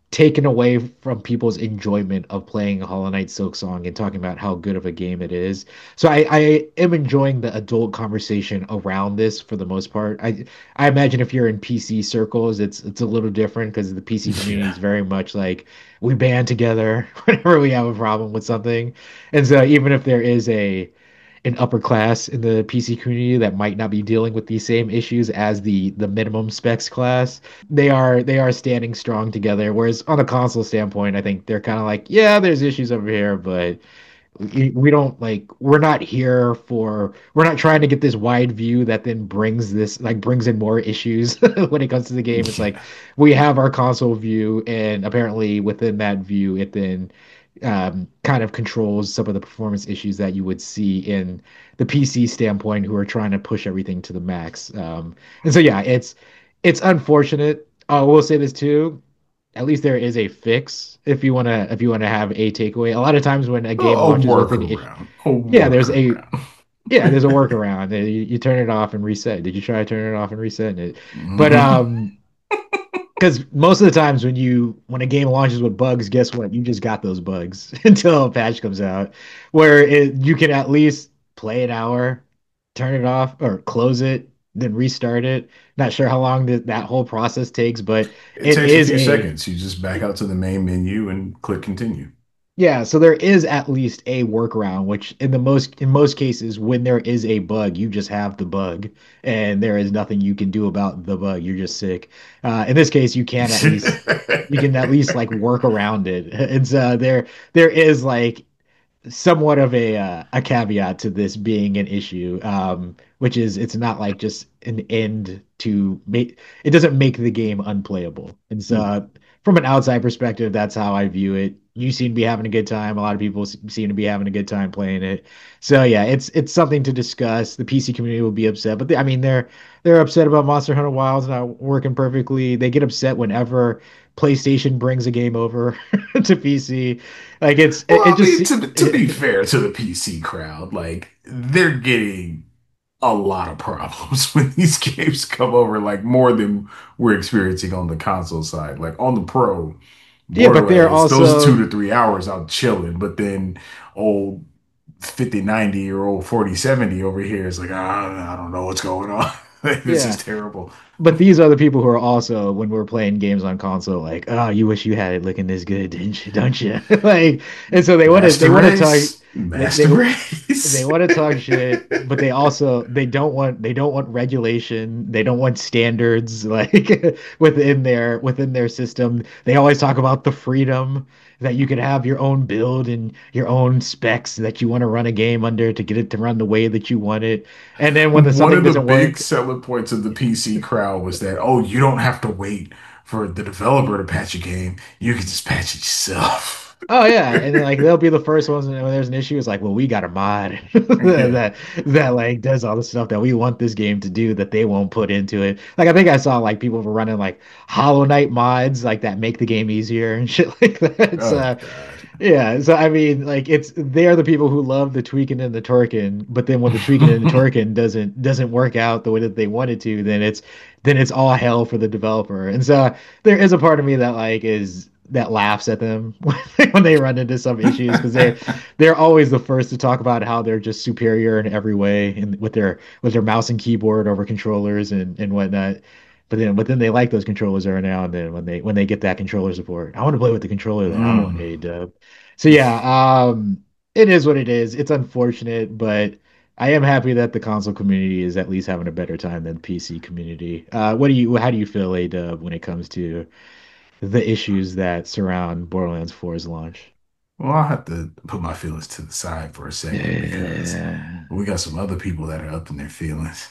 C: taken away from people's enjoyment of playing Hollow Knight Silksong and talking about how good of a game it is. So I, I am enjoying the adult conversation around this for the most part. I I imagine if you're in P C circles, it's it's a little different because the P C community
D: Yeah.
C: is very much like we band together whenever we have a problem with something. And so even if there is a an upper class in the P C community that might not be dealing with these same issues as the the minimum specs class, they are they are standing strong together. Whereas on a console standpoint, I think they're kind of like, yeah, there's issues over here, but we, we don't like we're not here for we're not trying to get this wide view that then brings this like brings in more issues when it comes to the game. It's like
D: Yeah.
C: we have our console view, and apparently within that view, it then um, kind of controls some of the performance issues that you would see in the P C standpoint, who are trying to push everything to the max. Um, and so yeah, it's it's unfortunate. I will say this too, at least there is a fix if you want to if you want to have a takeaway. A lot of times when a
D: A,
C: game
D: a
C: launches with an issue,
D: workaround. A
C: yeah, there's a
D: workaround.
C: yeah, there's a workaround. Uh, You, you turn it off and reset. Did you try to turn it off and reset it? But
D: Hmm.
C: um, because most of the times when you when a game launches with bugs, guess what? You just got those bugs until a patch comes out, where it, you can at least play an hour, turn it off or close it, then restart it. Not sure how long th that whole process takes, but
D: It
C: it
D: takes a
C: is
D: few
C: a
D: seconds. You just back out to the main menu and click continue.
C: yeah, so there is at least a workaround, which in the most in most cases, when there is a bug, you just have the bug, and there is nothing you can do about the bug. You're just sick. Uh, in this case, you can at least you can at least like work around it. And so there there is like somewhat of a uh, a caveat to this being an issue, um, which is it's not like just an end to make it doesn't make the game unplayable. And so, uh, from an outside perspective, that's how I view it. You seem to be having a good time. A lot of people s- seem to be having a good time playing it. So yeah, it's it's something to discuss. The P C community will be upset, but they, I mean they're they're upset about Monster Hunter Wilds not working perfectly. They get upset whenever PlayStation brings a game over to P C. Like it's
D: Well,
C: it, it
D: I
C: just
D: mean, to to be fair to the P C crowd, like they're getting a lot of problems when these games come over, like more than we're experiencing on the console side. Like on the Pro,
C: yeah, but they're
D: Borderlands, those two
C: also
D: to three hours out chilling, but then old fifty ninety or old forty seventy over here is like, ah, I don't know what's going on. This is
C: yeah.
D: terrible.
C: But these are the people who are also when we're playing games on console, like, oh, you wish you had it looking this good, didn't you? Don't you? Like, and so they want to they
D: Master
C: want to talk
D: Race,
C: they they
D: Master
C: they
D: Race.
C: want to talk shit, but they also they don't want they don't want regulation. They don't want standards like within their within their system. They always talk about the freedom that you could have your own build and your own specs that you want to run a game under to get it to run the way that you want it. And then when the,
D: One
C: something
D: of the
C: doesn't
D: big
C: work,
D: selling points of the P C crowd was that, oh, you don't have to wait for the developer to patch a game. You can just patch it yourself.
C: oh yeah, and then like they'll be the first ones when there's an issue. It's like, well, we got a mod
D: Yeah.
C: that that like does all the stuff that we want this game to do that they won't put into it. Like I think I saw like people were running like Hollow Knight mods like that make the game easier and shit like that. It's
D: Oh
C: uh
D: God.
C: yeah, so I mean like it's they are the people who love the tweaking and the twerking, but then when the tweaking and the twerking doesn't doesn't work out the way that they wanted to, then it's then it's all hell for the developer. And so there is a part of me that like is that laughs at them when they, when they run into some issues because they they're always the first to talk about how they're just superior in every way and with their with their mouse and keyboard over controllers and and whatnot. But then but then they like those controllers every now and then when they when they get that controller support. I want to play with the controller that I want
D: Mm.
C: a dub. So yeah, um, it is what it is. It's unfortunate, but I am happy that the console community is at least having a better time than the P C community. Uh, what do you how do you feel, A Dub, when it comes to the issues that surround Borderlands four's launch?
D: Well, I'll have to put my feelings to the side for a second because
C: Yeah.
D: we got some other people that are up in their feelings.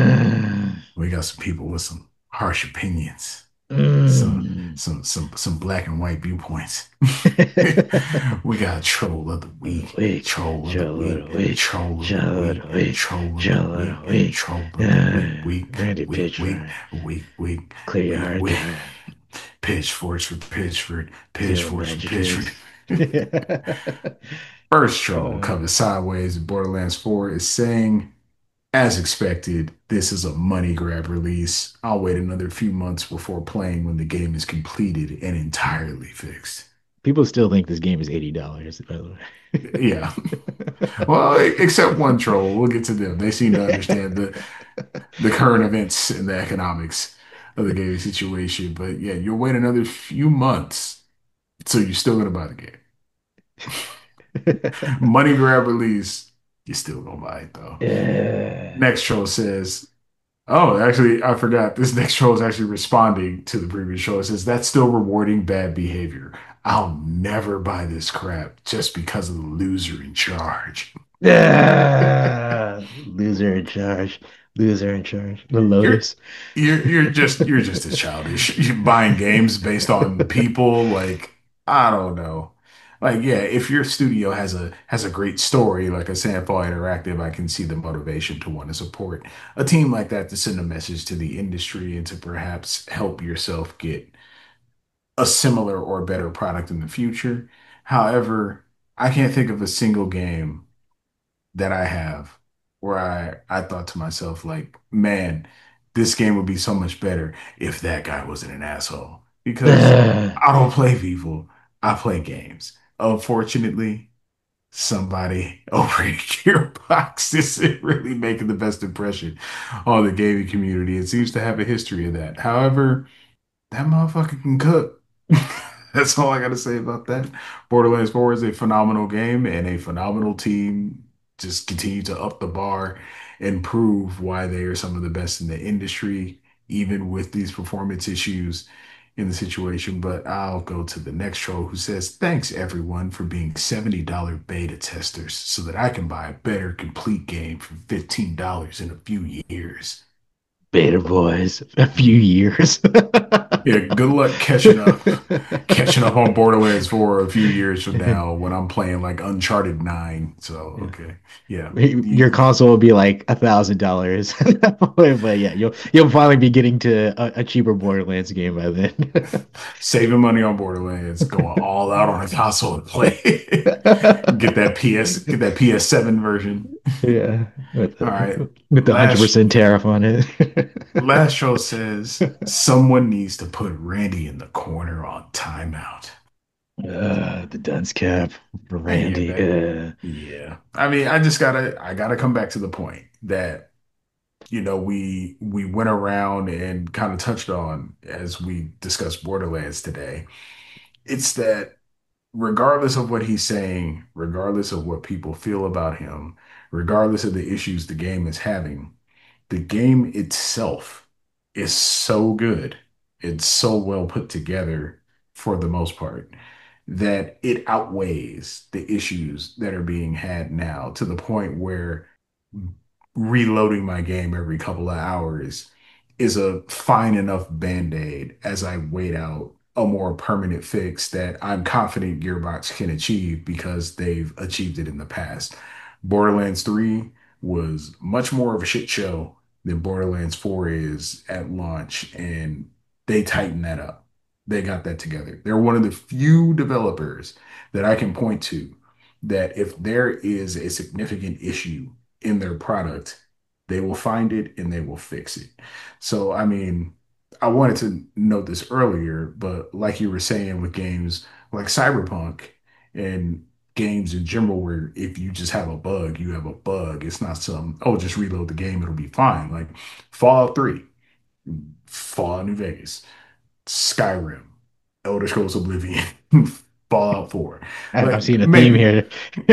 C: Uh,
D: We got some people with some harsh opinions, some
C: mm.
D: some some some black and white viewpoints. We got troll of the week,
C: Weak,
D: troll of the week,
C: Joe weak,
D: troll of the
C: Joe
D: week,
C: weak,
D: troll of the
C: Joe
D: week,
C: weak.
D: troll of the week,
C: Uh,
D: week,
C: Randy
D: week, week,
C: Pitchford,
D: week, week,
C: clear your
D: week,
C: heart
D: week.
C: there.
D: Pitchforks for Pitchford,
C: Zero
D: pitchforks for Pitchford.
C: magistrates. uh,
D: First troll coming sideways in Borderlands four is saying As expected, this is a money grab release. I'll wait another few months before playing when the game is completed and entirely fixed.
C: People still think this game is eighty dollars, by the
D: Yeah.
C: way.
D: Well, e- except one troll. We'll get to them. They seem to understand the the current events and the economics of the gaming situation. But yeah, you'll wait another few months, so you're still gonna buy the game. Money grab release, you're still gonna buy it though.
C: Yeah.
D: Next troll says, "Oh, actually, I forgot. This next troll is actually responding to the previous troll. It says that's still rewarding bad behavior. I'll never buy this crap just because of the loser in charge."
C: Yeah. Loser in charge. Loser in charge. The
D: You're
C: Lotus.
D: you're you're just you're just as childish. You're buying games based on people, like I don't know. Like yeah, if your studio has a has a great story like a Sandfall Interactive, I can see the motivation to want to support a team like that to send a message to the industry and to perhaps help yourself get a similar or better product in the future. However, I can't think of a single game that I have where I I thought to myself like, man, this game would be so much better if that guy wasn't an asshole. Because I don't play people, I play games. Unfortunately, somebody over at Gearbox isn't really making the best impression on the gaming community. It seems to have a history of that. However, that motherfucker can cook. That's all I got to say about that. Borderlands four is a phenomenal game and a phenomenal team. Just continue to up the bar and prove why they are some of the best in the industry, even with these performance issues in the situation. But I'll go to the next troll who says, thanks everyone for being seventy dollars beta testers so that I can buy a better complete game for fifteen dollars in a few years.
C: Beta boys. A few years.
D: Yeah, good luck catching up, catching up on Borderlands for a few years from now when I'm playing like Uncharted nine. So, okay. Yeah.
C: Your
D: You,
C: console will be like a thousand dollars, but yeah, you'll you'll finally be getting to a, a cheaper Borderlands game by then.
D: saving money on Borderlands, going all out on a console to play. Get that P S, get that P S seven version.
C: Yeah, with
D: All right.
C: the with the hundred
D: Last
C: percent tariff on it.
D: last show says someone needs to put Randy in the corner on timeout.
C: Uh, the dunce cap for
D: And yeah,
C: Randy.
D: that
C: Uh,
D: yeah. I mean, I just gotta I gotta come back to the point that you know we we went around and kind of touched on as we discussed Borderlands today. It's that regardless of what he's saying, regardless of what people feel about him, regardless of the issues the game is having, the game itself is so good. It's so well put together for the most part that it outweighs the issues that are being had now to the point where reloading my game every couple of hours is a fine enough band-aid as I wait out a more permanent fix that I'm confident Gearbox can achieve because they've achieved it in the past. Borderlands three was much more of a shit show than Borderlands four is at launch, and they tightened that up. They got that together. They're one of the few developers that I can point to that if there is a significant issue in their product, they will find it and they will fix it. So, I mean, I wanted to note this earlier, but like you were saying with games like Cyberpunk and games in general, where if you just have a bug, you have a bug. It's not some, oh, just reload the game, it'll be fine. Like Fallout three, Fallout New Vegas, Skyrim, Elder Scrolls Oblivion, Fallout four.
C: I, I'm
D: Like
C: seeing a theme
D: maybe,
C: here.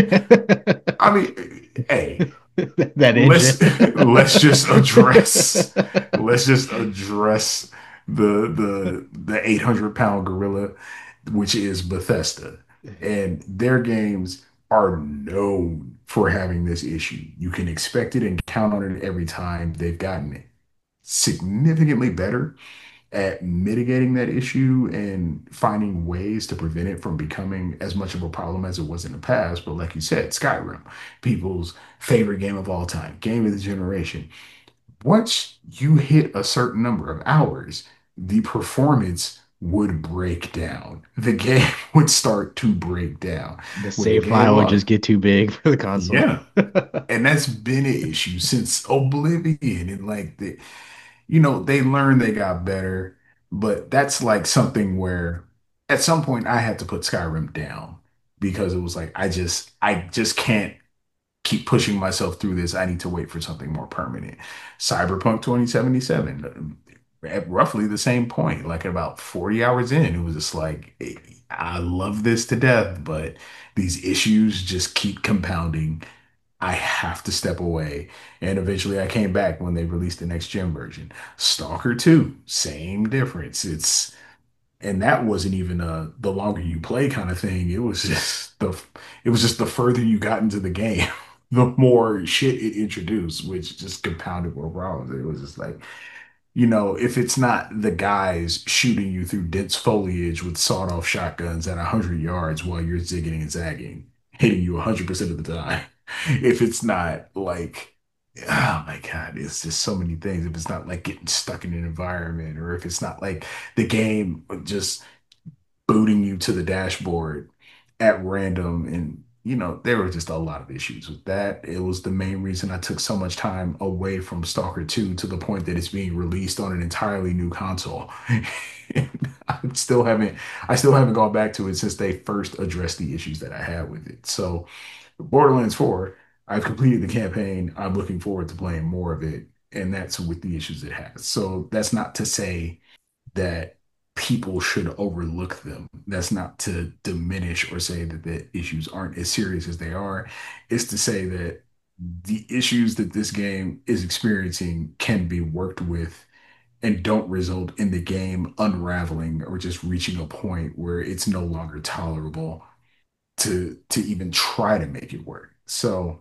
D: I mean, hey,
C: That engine.
D: let's let's just address let's just address the the the eight hundred pound gorilla, which is Bethesda, and their games are known for having this issue. You can expect it and count on it every time. They've gotten it significantly better at mitigating that issue and finding ways to prevent it from becoming as much of a problem as it was in the past. But like you said, Skyrim, people's favorite game of all time, game of the generation. Once you hit a certain number of hours, the performance would break down. The game would start to break down.
C: The
D: When the
C: save
D: game
C: file would
D: on,
C: just get too big for the console.
D: yeah. And that's been an issue since Oblivion. And like the, you know, they learned they got better, but that's like something where at some point I had to put Skyrim down because it was like I just I just can't keep pushing myself through this. I need to wait for something more permanent. Cyberpunk twenty seventy-seven, at roughly the same point, like about forty hours in, it was just like, I love this to death, but these issues just keep compounding. I have to step away. And eventually I came back when they released the next gen version. Stalker two, same difference. It's and that wasn't even a the longer you play kind of thing. It was just the it was just the further you got into the game, the more shit it introduced, which just compounded more problems. It was just like, you know, if it's not the guys shooting you through dense foliage with sawed-off shotguns at one hundred yards while you're zigging and zagging, hitting you one hundred percent of the time. If it's not like, oh my God, it's just so many things. If it's not like getting stuck in an environment, or if it's not like the game just booting you to the dashboard at random. And, you know, there were just a lot of issues with that. It was the main reason I took so much time away from Stalker two to the point that it's being released on an entirely new console. And I still haven't I still haven't gone back to it since they first addressed the issues that I had with it. So Borderlands four, I've completed the campaign. I'm looking forward to playing more of it. And that's with the issues it has. So that's not to say that people should overlook them. That's not to diminish or say that the issues aren't as serious as they are. It's to say that the issues that this game is experiencing can be worked with and don't result in the game unraveling or just reaching a point where it's no longer tolerable to to even try to make it work. So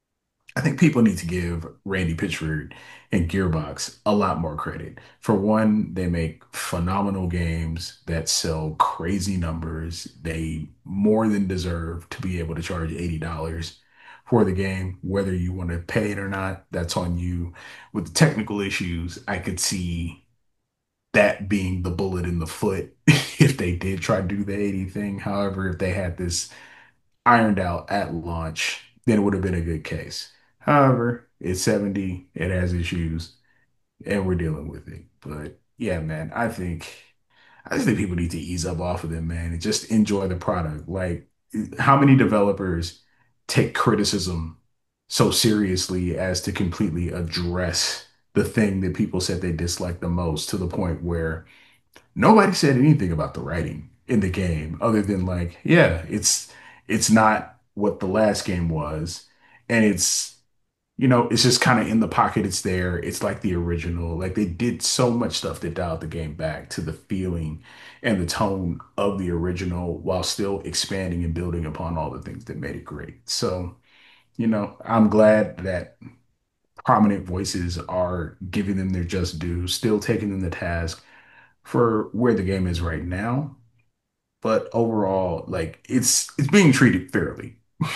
D: I think people need to give Randy Pitchford and Gearbox a lot more credit. For one, they make phenomenal games that sell crazy numbers. They more than deserve to be able to charge eighty dollars for the game. Whether you want to pay it or not, that's on you. With the technical issues, I could see that being the bullet in the foot if they did try to do the eighty thing. However, if they had this ironed out at launch, then it would have been a good case. However, it's seventy, it has issues, and we're dealing with it. But yeah, man, I think I just think people need to ease up off of them, man, and just enjoy the product. Like, how many developers take criticism so seriously as to completely address the thing that people said they disliked the most to the point where nobody said anything about the writing in the game other than like, yeah, it's it's not what the last game was, and it's you know, it's just kind of in the pocket. It's there. It's like the original. Like they did so much stuff that dialed the game back to the feeling and the tone of the original while still expanding and building upon all the things that made it great. So, you know, I'm glad that prominent voices are giving them their just due, still taking them to task for where the game is right now. But overall, like it's it's being treated fairly.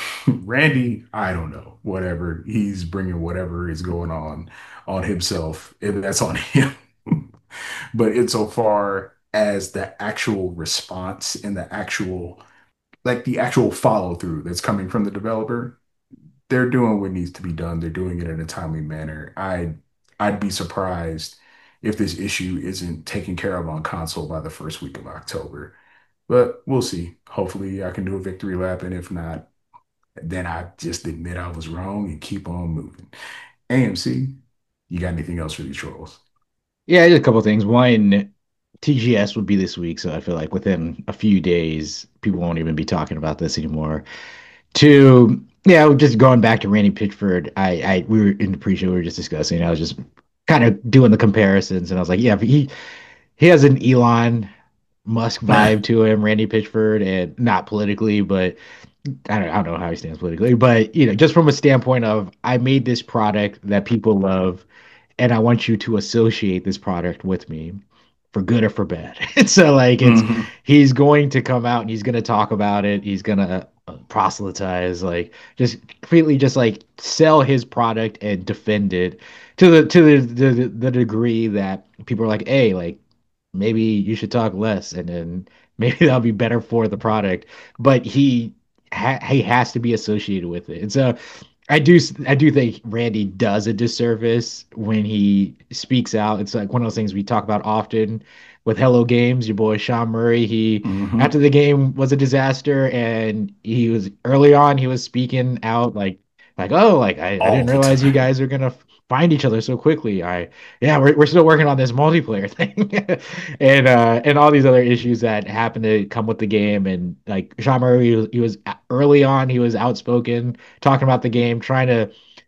D: Randy, I don't know, whatever. He's bringing whatever is going on on himself, if that's on him. But insofar as the actual response and the actual, like the actual follow through that's coming from the developer, they're doing what needs to be done. They're doing it in a timely manner. I I'd be surprised if this issue isn't taken care of on console by the first week of October. But we'll see. Hopefully, I can do a victory lap, and if not, then I just admit I was wrong and keep on moving. A M C, you got anything else for these trolls?
C: Yeah, just a couple of things. One, T G S would be this week, so I feel like within a few days, people won't even be talking about this anymore. Two, yeah, just going back to Randy Pitchford, I, I we were in the pre-show, we were just discussing. I was just kind of doing the comparisons, and I was like, yeah, he he has an Elon Musk vibe to him, Randy Pitchford, and not politically, but I don't, I don't know how he stands politically, but you know, just from a standpoint of I made this product that people love, and I want you to associate this product with me for good or for bad. And so like it's
D: Hmm.
C: he's going to come out and he's going to talk about it. He's going to uh, proselytize, like just completely just like sell his product and defend it to the to the the, the degree that people are like, hey, like maybe you should talk less, and then maybe that'll be better for the product. But he ha he has to be associated with it. And so I do I do think Randy does a disservice when he speaks out. It's like one of those things we talk about often with Hello Games. Your boy Sean Murray, he
D: Hmm.
C: after the game was a disaster, and he was early on he was speaking out like like oh like I, I
D: All
C: didn't
D: the
C: realize you
D: time.
C: guys are gonna find each other so quickly. I yeah, we're we're still working on this multiplayer thing, and uh, and all these other issues that happen to come with the game. And like Sean Murray, he was, he was early on, he was outspoken, talking about the game, trying to.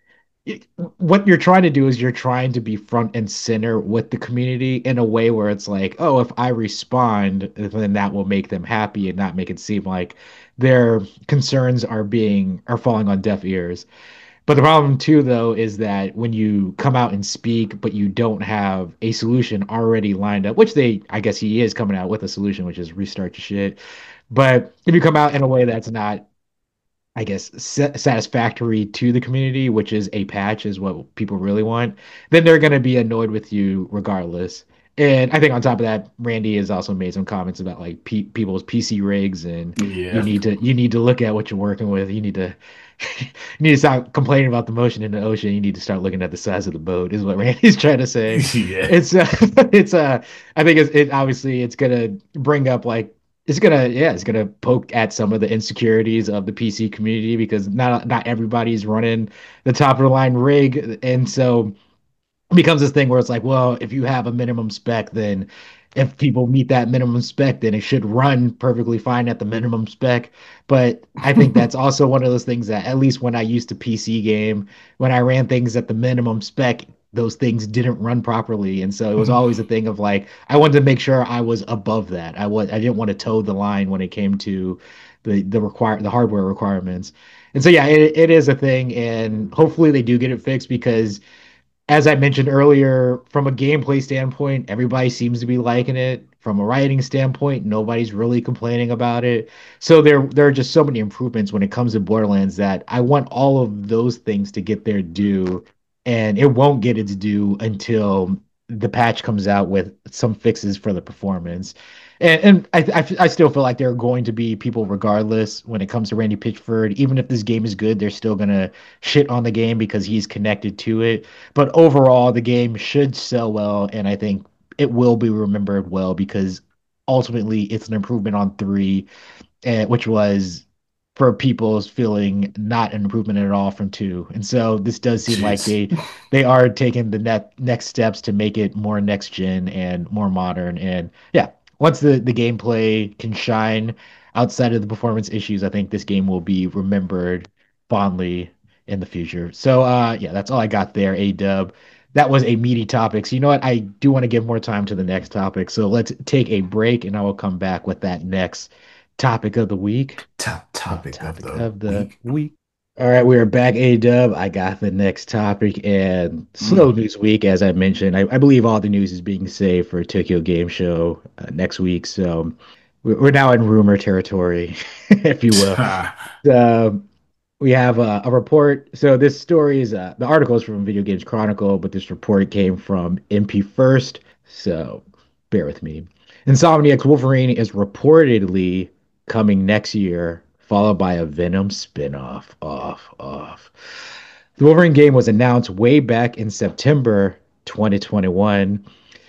C: What you're trying to do is you're trying to be front and center with the community in a way where it's like, oh, if I respond, then that will make them happy and not make it seem like their concerns are being are falling on deaf ears. But the problem too, though, is that when you come out and speak, but you don't have a solution already lined up, which they, I guess he is coming out with a solution, which is restart your shit. But if you come out in a way that's not, I guess, sa satisfactory to the community, which is a patch, is what people really want, then they're going to be annoyed with you regardless. And I think on top of that, Randy has also made some comments about like pe people's P C rigs, and you
D: Yeah.
C: need to you need to look at what you're working with. You need to you need to stop complaining about the motion in the ocean. You need to start looking at the size of the boat, is what Randy's trying to say.
D: Yeah.
C: It's uh, it's uh, I think it's it obviously it's gonna bring up like it's gonna yeah it's gonna poke at some of the insecurities of the P C community because not not everybody's running the top of the line rig, and so it becomes this thing where it's like, well, if you have a minimum spec, then if people meet that minimum spec, then it should run perfectly fine at the minimum spec. But I think that's also one of those things that, at least when I used to P C game, when I ran things at the minimum spec, those things didn't run properly. And so it was always a thing of like, I wanted to make sure I was above that. I was I didn't want to toe the line when it came to the the require the hardware requirements. And so yeah, it, it is a thing, and hopefully they do get it fixed because as I mentioned earlier, from a gameplay standpoint, everybody seems to be liking it. From a writing standpoint, nobody's really complaining about it. So there, there are just so many improvements when it comes to Borderlands that I want all of those things to get their due, and it won't get its due until the patch comes out with some fixes for the performance. And, and I, I, I still feel like there are going to be people, regardless, when it comes to Randy Pitchford. Even if this game is good, they're still gonna shit on the game because he's connected to it. But overall, the game should sell well, and I think it will be remembered well because ultimately it's an improvement on three, uh, which was for people's feeling not an improvement at all from two. And so this does seem like
D: Jeez.
C: they they are taking the net, next steps to make it more next gen and more modern. And yeah, once the the gameplay can shine outside of the performance issues, I think this game will be remembered fondly in the future. So uh yeah, that's all I got there, A Dub. That was a meaty topic. So you know what? I do want to give more time to the next topic. So let's take a break and I will come back with that next topic of the week.
D: Top
C: The
D: topic of
C: topic
D: the
C: of the
D: week.
C: week. All right, we are back, A Dub. I got the next topic and slow
D: Mm.
C: news week, as I mentioned. I, I believe all the news is being saved for Tokyo Game Show uh, next week. So we're, we're now in rumor territory, if you will. Um, we have a, a report. So this story is uh, the article is from Video Games Chronicle, but this report came from M P First. So bear with me. Insomniac's Wolverine is reportedly coming next year, followed by a Venom spinoff. Off, off. The Wolverine game was announced way back in September twenty twenty-one,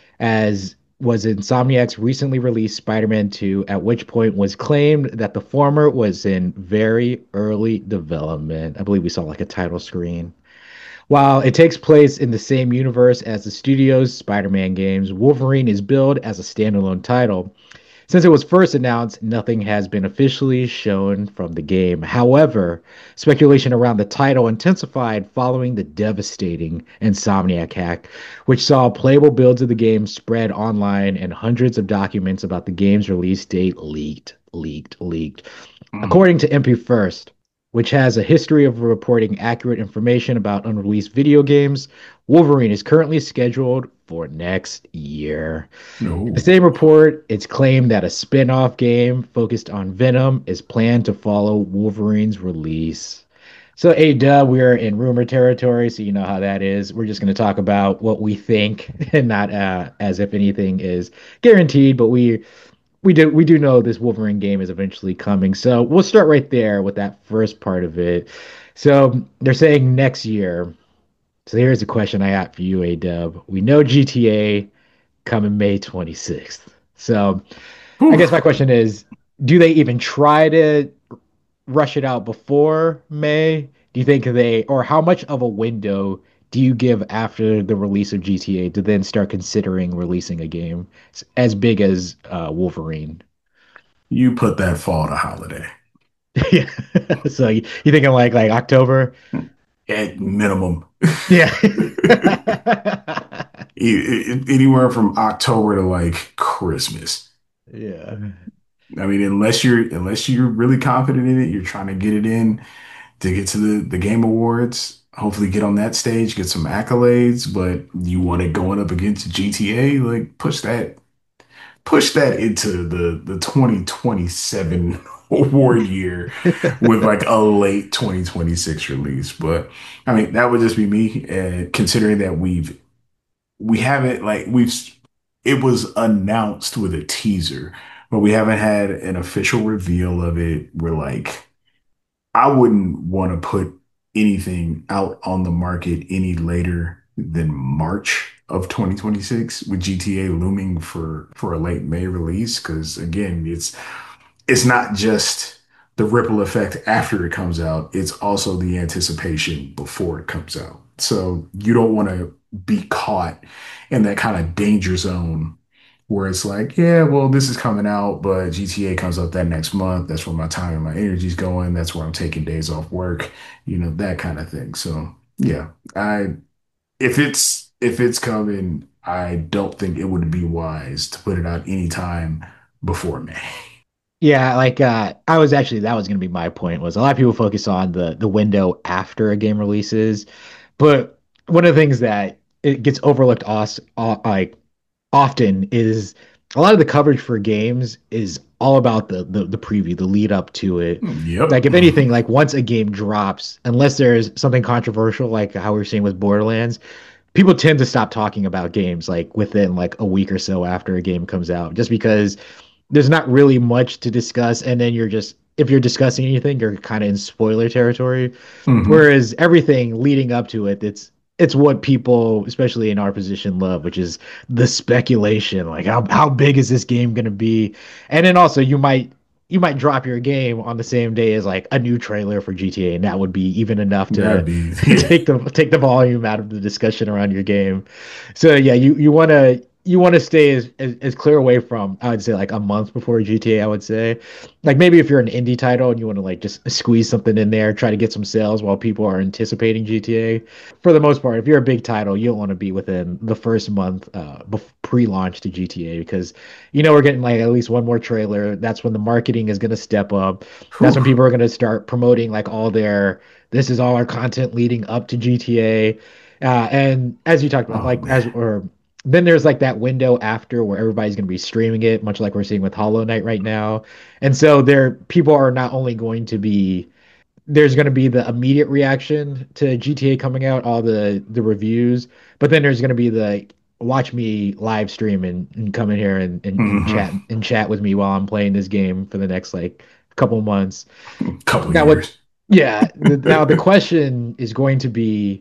C: as was Insomniac's recently released Spider-Man two, at which point was claimed that the former was in very early development. I believe we saw like a title screen. While it takes place in the same universe as the studio's Spider-Man games, Wolverine is billed as a standalone title. Since it was first announced, nothing has been officially shown from the game. However, speculation around the title intensified following the devastating Insomniac hack, which saw playable builds of the game spread online and hundreds of documents about the game's release date leaked, leaked, leaked.
D: Mm.
C: According to M P First, which has a history of reporting accurate information about unreleased video games, Wolverine is currently scheduled for next year. In the
D: No.
C: same report, it's claimed that a spin off game focused on Venom is planned to follow Wolverine's release. So, A Dub, we're in rumor territory, so you know how that is. We're just going to talk about what we think, and not uh, as if anything is guaranteed. But we we do we do know this Wolverine game is eventually coming. So we'll start right there with that first part of it. So they're saying next year. So here's a question I got for you, A Dub. We know G T A coming May twenty-sixth. So I
D: Whew.
C: guess my question is, do they even try to rush it out before May? Do you think they, or how much of a window do you give after the release of G T A to then start considering releasing a game as big as uh, Wolverine?
D: You put that fall to holiday
C: Yeah. So you, you thinking like like October?
D: at minimum.
C: Yeah.
D: E- e- Anywhere from October to like Christmas.
C: Yeah.
D: I mean, unless you're unless you're really confident in it, you're trying to get it in to get to the the Game Awards. Hopefully, get on that stage, get some accolades. But you want it going up against G T A, like push that push that into the the twenty twenty-seven award year with like a late twenty twenty-six release. But I mean, that would just be me. And considering that we've we haven't like we've it was announced with a teaser, but we haven't had an official reveal of it. We're like, I wouldn't want to put anything out on the market any later than March of twenty twenty-six with G T A looming for for a late May release. Because again, it's it's not just the ripple effect after it comes out, it's also the anticipation before it comes out. So you don't want to be caught in that kind of danger zone where it's like, yeah, well, this is coming out, but G T A comes out that next month. That's where my time and my energy's going. That's where I'm taking days off work, you know, that kind of thing. So yeah, I if it's if it's coming, I don't think it would be wise to put it out anytime before May.
C: Yeah, like uh I was actually that was gonna be my point was a lot of people focus on the the window after a game releases, but one of the things that it gets overlooked os uh, like often is a lot of the coverage for games is all about the, the the preview, the lead up to it.
D: Yep.
C: Like if anything, like once a game drops, unless there's something controversial like how we're seeing with Borderlands, people tend to stop talking about games like within like a week or so after a game comes out, just because there's not really much to discuss, and then you're just if you're discussing anything, you're kind of in spoiler territory.
D: Hmm.
C: Whereas everything leading up to it, it's it's what people, especially in our position, love, which is the speculation. Like how how big is this game gonna be? And then also you might you might drop your game on the same day as like a new trailer for G T A, and that would be even enough
D: That'd
C: to
D: be yeah.
C: take the take the volume out of the discussion around your game. So yeah, you you want to you want to stay as, as as clear away from, I would say, like a month before G T A. I would say, like maybe if you're an indie title and you want to like just squeeze something in there, try to get some sales while people are anticipating G T A. For the most part, if you're a big title, you don't want to be within the first month uh bef- pre-launch to G T A, because you know we're getting like at least one more trailer. That's when the marketing is going to step up. That's
D: Whew.
C: when people are going to start promoting like all their this is all our content leading up to G T A. Uh, and as you talked about,
D: Oh
C: like as
D: man.
C: or then there's like that window after where everybody's going to be streaming it, much like we're seeing with Hollow Knight right now. And so there, people are not only going to be there's going to be the immediate reaction to G T A coming out, all the the reviews, but then there's going to be the watch me live stream and, and come in here and, and, and
D: Hmm.
C: chat and chat with me while I'm playing this game for the next like couple months.
D: Couple of
C: Now what?
D: years.
C: Yeah. The, now the question is going to be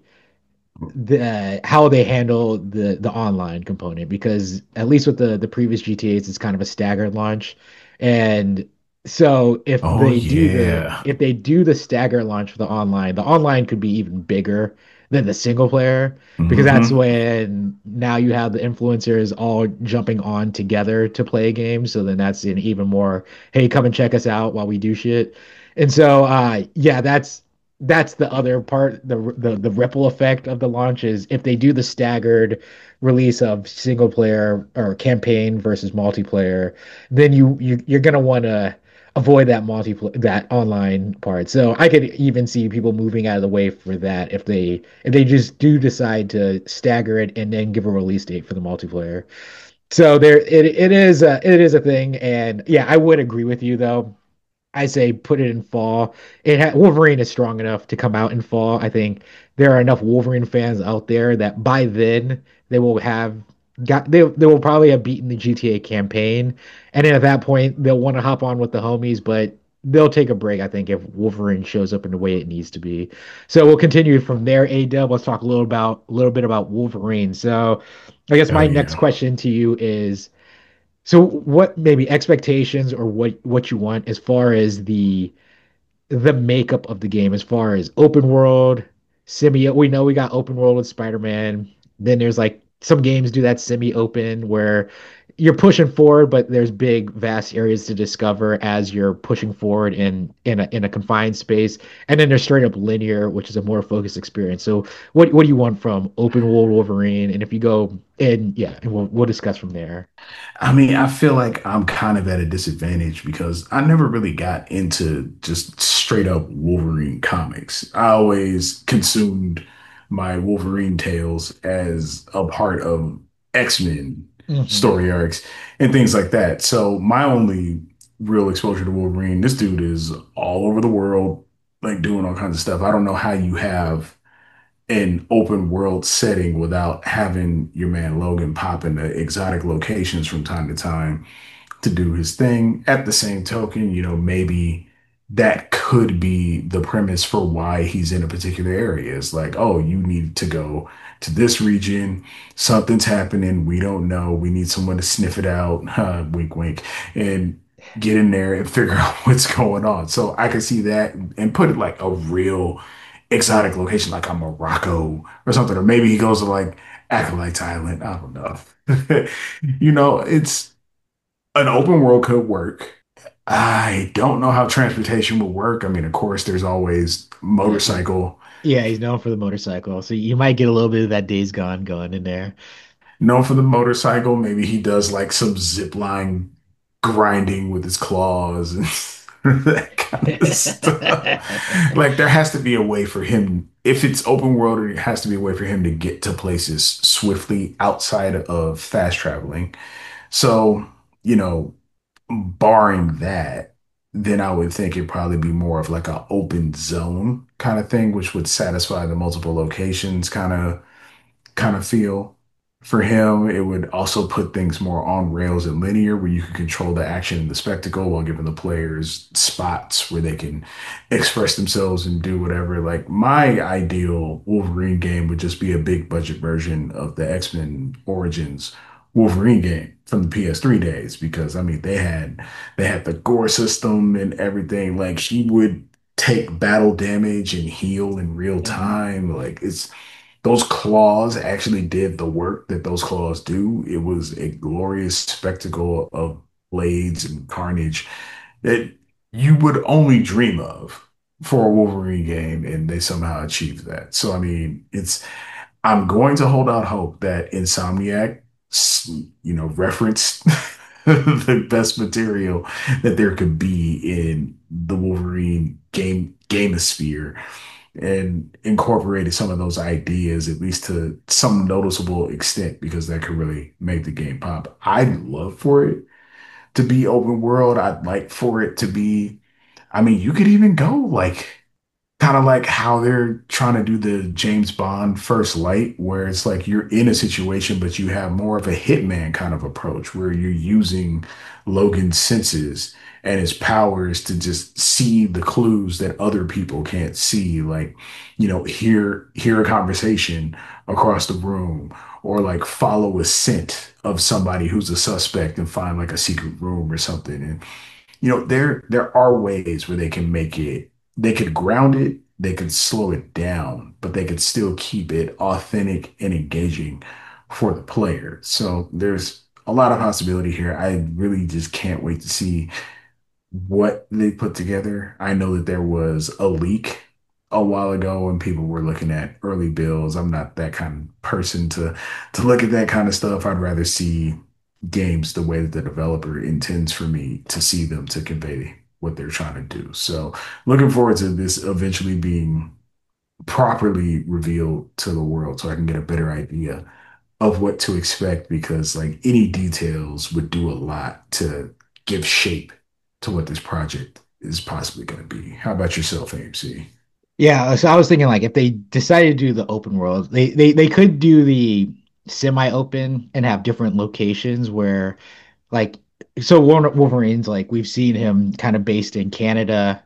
C: the how they handle the the online component, because at least with the the previous G T As it's kind of a staggered launch. And so if
D: Oh
C: they do the
D: yeah.
C: if they do the staggered launch for the online, the online could be even bigger than the single player, because that's
D: Hmm.
C: when now you have the influencers all jumping on together to play a game. So then that's an even more, hey, come and check us out while we do shit. And so uh yeah, that's that's the other part, the the the ripple effect of the launch is if they do the staggered release of single player or campaign versus multiplayer, then you, you you're gonna want to avoid that multiplayer that online part. So I could even see people moving out of the way for that if they if they just do decide to stagger it and then give a release date for the multiplayer. So there it it is a, it is a thing. And yeah, I would agree with you though. I say put it in fall. It ha Wolverine is strong enough to come out in fall. I think there are enough Wolverine fans out there that by then they will have got they they will probably have beaten the G T A campaign, and then at that point they'll want to hop on with the homies, but they'll take a break, I think, if Wolverine shows up in the way it needs to be. So we'll continue from there. A-Dub, let's talk a little about a little bit about Wolverine. So I guess
D: Oh
C: my next
D: yeah.
C: question to you is, so what maybe expectations or what what you want as far as the the makeup of the game, as far as open world, semi. We know we got open world with Spider-Man. Then there's like some games do that semi-open where you're pushing forward, but there's big, vast areas to discover as you're pushing forward in in a in a confined space. And then there's straight up linear, which is a more focused experience. So what what do you want from open world Wolverine? And if you go and yeah, and we'll we'll discuss from there.
D: I mean, I feel like I'm kind of at a disadvantage because I never really got into just straight up Wolverine comics. I always consumed my Wolverine tales as a part of X-Men
C: Hmm.
D: story arcs and things like that. So my only real exposure to Wolverine, this dude is all over the world, like doing all kinds of stuff. I don't know how you have an open world setting without having your man Logan pop into exotic locations from time to time to do his thing. At the same token, you know, maybe that could be the premise for why he's in a particular area. It's like, oh, you need to go to this region. Something's happening. We don't know. We need someone to sniff it out. Uh, wink, wink. And get in there and figure out what's going on. So I can see that and put it like a real exotic location, like a Morocco or something. Or maybe he goes to like Acolyte Island. I don't know. You know, it's an open world could work. I don't know how transportation will work. I mean, of course, there's always motorcycle.
C: Yeah, he's known for the motorcycle, so you might get a little bit of that Days Gone going in there.
D: Known for the motorcycle. Maybe he does like some zip line grinding with his claws and that kind of stuff. Like there has to be a way for him, if it's open world, there has to be a way for him to get to places swiftly outside of fast traveling. So, you know, barring that, then I would think it'd probably be more of like an open zone kind of thing, which would satisfy the multiple locations kind of kind of feel. For him, it would also put things more on rails and linear, where you can control the action and the spectacle while giving the players spots where they can express themselves and do whatever. Like my ideal Wolverine game would just be a big budget version of the X-Men Origins Wolverine game from the P S three days, because I mean they had they had the gore system and everything. Like he would take battle damage and heal in real
C: Mhm.
D: time. Like it's those claws actually did the work that those claws do. It was a glorious spectacle of blades and carnage that you would only dream of for a Wolverine game, and they somehow achieved that. So, I mean, it's I'm going to hold out hope that Insomniac, s- you know, referenced the best material that there could be in the Wolverine game gamosphere and incorporated some of those ideas, at least to some noticeable extent, because that could really make the game pop. I'd love for it to be open world. I'd like for it to be, I mean, you could even go like kind of like how they're trying to do the James Bond First Light, where it's like you're in a situation, but you have more of a hitman kind of approach where you're using Logan's senses and his powers to just see the clues that other people can't see. Like, you know, hear hear a conversation across the room or like follow a scent of somebody who's a suspect and find like a secret room or something. And you know, there there are ways where they can make it, they could ground it, they could slow it down, but they could still keep it authentic and engaging for the player. So there's a lot of possibility here. I really just can't wait to see what they put together. I know that there was a leak a while ago when people were looking at early builds. I'm not that kind of person to to look at that kind of stuff. I'd rather see games the way that the developer intends for me to see them to convey what they're trying to do. So looking forward to this eventually being properly revealed to the world so I can get a better idea of what to expect, because like any details would do a lot to give shape to what this project is possibly going to be. How about yourself, A M C?
C: Yeah, so I was thinking like if they decided to do the open world, they they they could do the semi-open and have different locations where like so Wolver- Wolverine's like we've seen him kind of based in Canada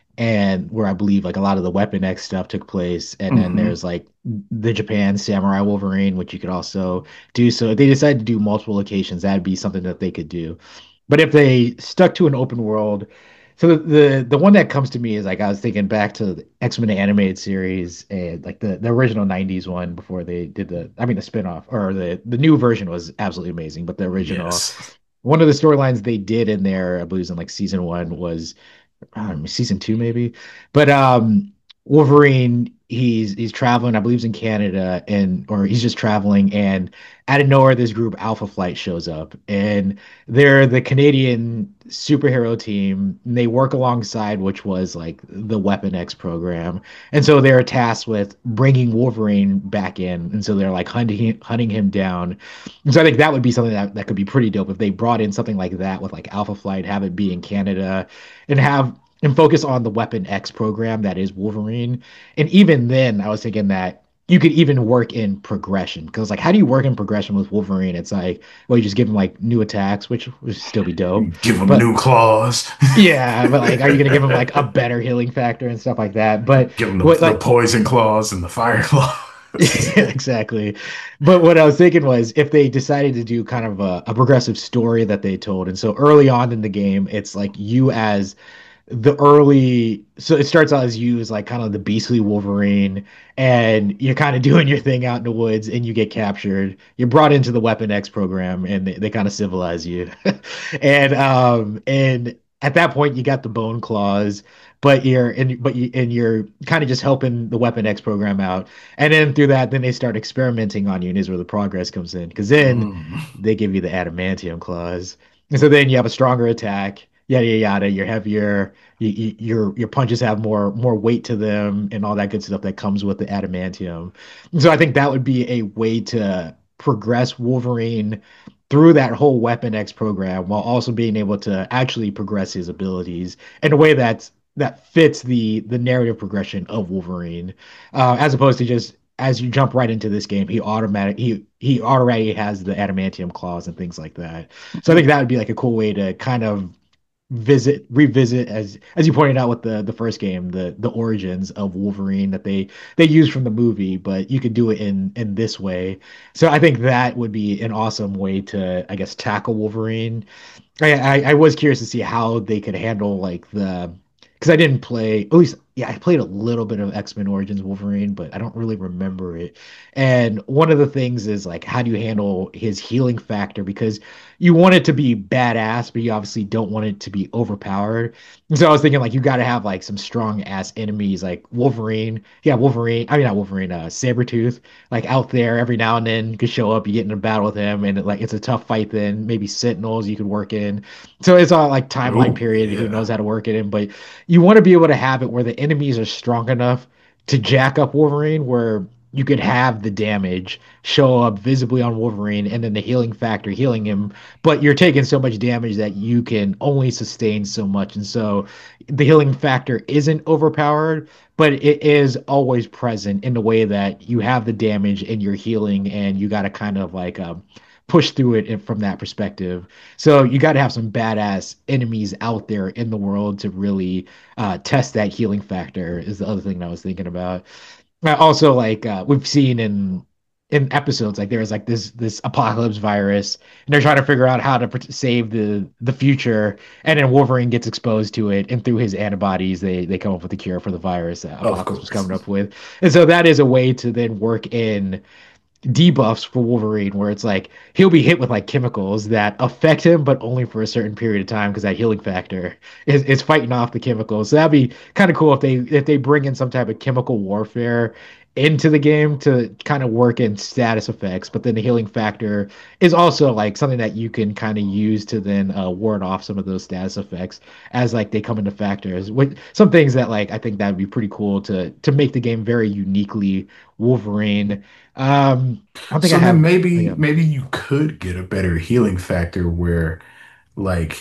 C: and where I believe like a lot of the Weapon X stuff took place, and then
D: Hmm.
C: there's like the Japan Samurai Wolverine, which you could also do. So if they decided to do multiple locations, that'd be something that they could do. But if they stuck to an open world, so the the, the one that comes to me is like I was thinking back to the X-Men animated series and like the, the original nineties one before they did the I mean the spinoff or the the new version was absolutely amazing, but the original
D: Yes.
C: one of the storylines they did in there, I believe it was in like season one was um, season two maybe. But um, Wolverine, he's he's traveling. I believe he's in Canada, and or he's just traveling, and out of nowhere, this group Alpha Flight shows up, and they're the Canadian superhero team. And they work alongside, which was like the Weapon X program, and so they're tasked with bringing Wolverine back in, and so they're like hunting hunting him down. And so I think that would be something that that could be pretty dope if they brought in something like that with like Alpha Flight, have it be in Canada and have and focus on the Weapon X program that is Wolverine. And even then, I was thinking that you could even work in progression because like how do you work in progression with Wolverine? It's like well, you just give him like new attacks, which would still be dope.
D: Give them
C: But
D: new claws.
C: yeah, but like, are you gonna give him like a better healing factor and stuff like that? But
D: Give them
C: what
D: the, the
C: like
D: poison claws and the fire claws.
C: exactly. But what I was thinking was if they decided to do kind of a, a progressive story that they told, and so early on in the game, it's like you as the early so it starts out as you as like kind of the beastly Wolverine and you're kind of doing your thing out in the woods and you get captured. You're brought into the Weapon X program and they, they kind of civilize you. And um and at that point you got the bone claws, but you're and but you and you're kind of just helping the Weapon X program out. And then through that, then they start experimenting on you, and is where the progress comes in. Because then
D: Mm.
C: they give you the adamantium claws. And so then you have a stronger attack, yada yada yada. You're heavier, you, you, your your punches have more more weight to them and all that good stuff that comes with the adamantium. So I think that would be a way to progress Wolverine through that whole Weapon X program while also being able to actually progress his abilities in a way that's that fits the the narrative progression of Wolverine, uh, as opposed to just as you jump right into this game, he automatic he he already has the adamantium claws and things like that. So I think that would be like a cool way to kind of visit revisit as as you pointed out with the the first game the the origins of Wolverine that they they used from the movie, but you could do it in in this way. So I think that would be an awesome way to I guess tackle Wolverine. I, I I was curious to see how they could handle like the because I didn't play at least yeah I played a little bit of X-Men Origins Wolverine, but I don't really remember it. And one of the things is like how do you handle his healing factor because you want it to be badass, but you obviously don't want it to be overpowered. And so I was thinking like you got to have like some strong ass enemies like Wolverine. Yeah, Wolverine. I mean not Wolverine. Uh, Sabretooth like out there every now and then you could show up, you get in a battle with him, and it, like it's a tough fight. Then maybe Sentinels you could work in. So it's all like timeline
D: Oh,
C: period. Who
D: yeah.
C: knows how to work it in? But you want to be able to have it where the enemies are strong enough to jack up Wolverine, where you could have the damage show up visibly on Wolverine, and then the healing factor healing him. But you're taking so much damage that you can only sustain so much, and so the healing factor isn't overpowered, but it is always present in the way that you have the damage and you're healing, and you got to kind of like um, push through it from that perspective. So you got to have some badass enemies out there in the world to really uh, test that healing factor. Is the other thing that I was thinking about. Uh, Also, like uh, we've seen in in episodes, like there's like this this apocalypse virus, and they're trying to figure out how to pr- save the the future, and then Wolverine gets exposed to it, and through his antibodies, they they come up with a cure for the virus that
D: Of
C: Apocalypse was
D: course.
C: coming up with, and so that is a way to then work in debuffs for Wolverine, where it's like he'll be hit with like chemicals that affect him, but only for a certain period of time because that healing factor is, is fighting off the chemicals. So that'd be kind of cool if they if they bring in some type of chemical warfare into the game to kind of work in status effects, but then the healing factor is also like something that you can kind of use to then uh, ward off some of those status effects as like they come into factors. With some things that like I think that would be pretty cool to to make the game very uniquely Wolverine. um, I don't think I
D: So then
C: have.
D: maybe
C: Yeah.
D: maybe you could get a better healing factor where like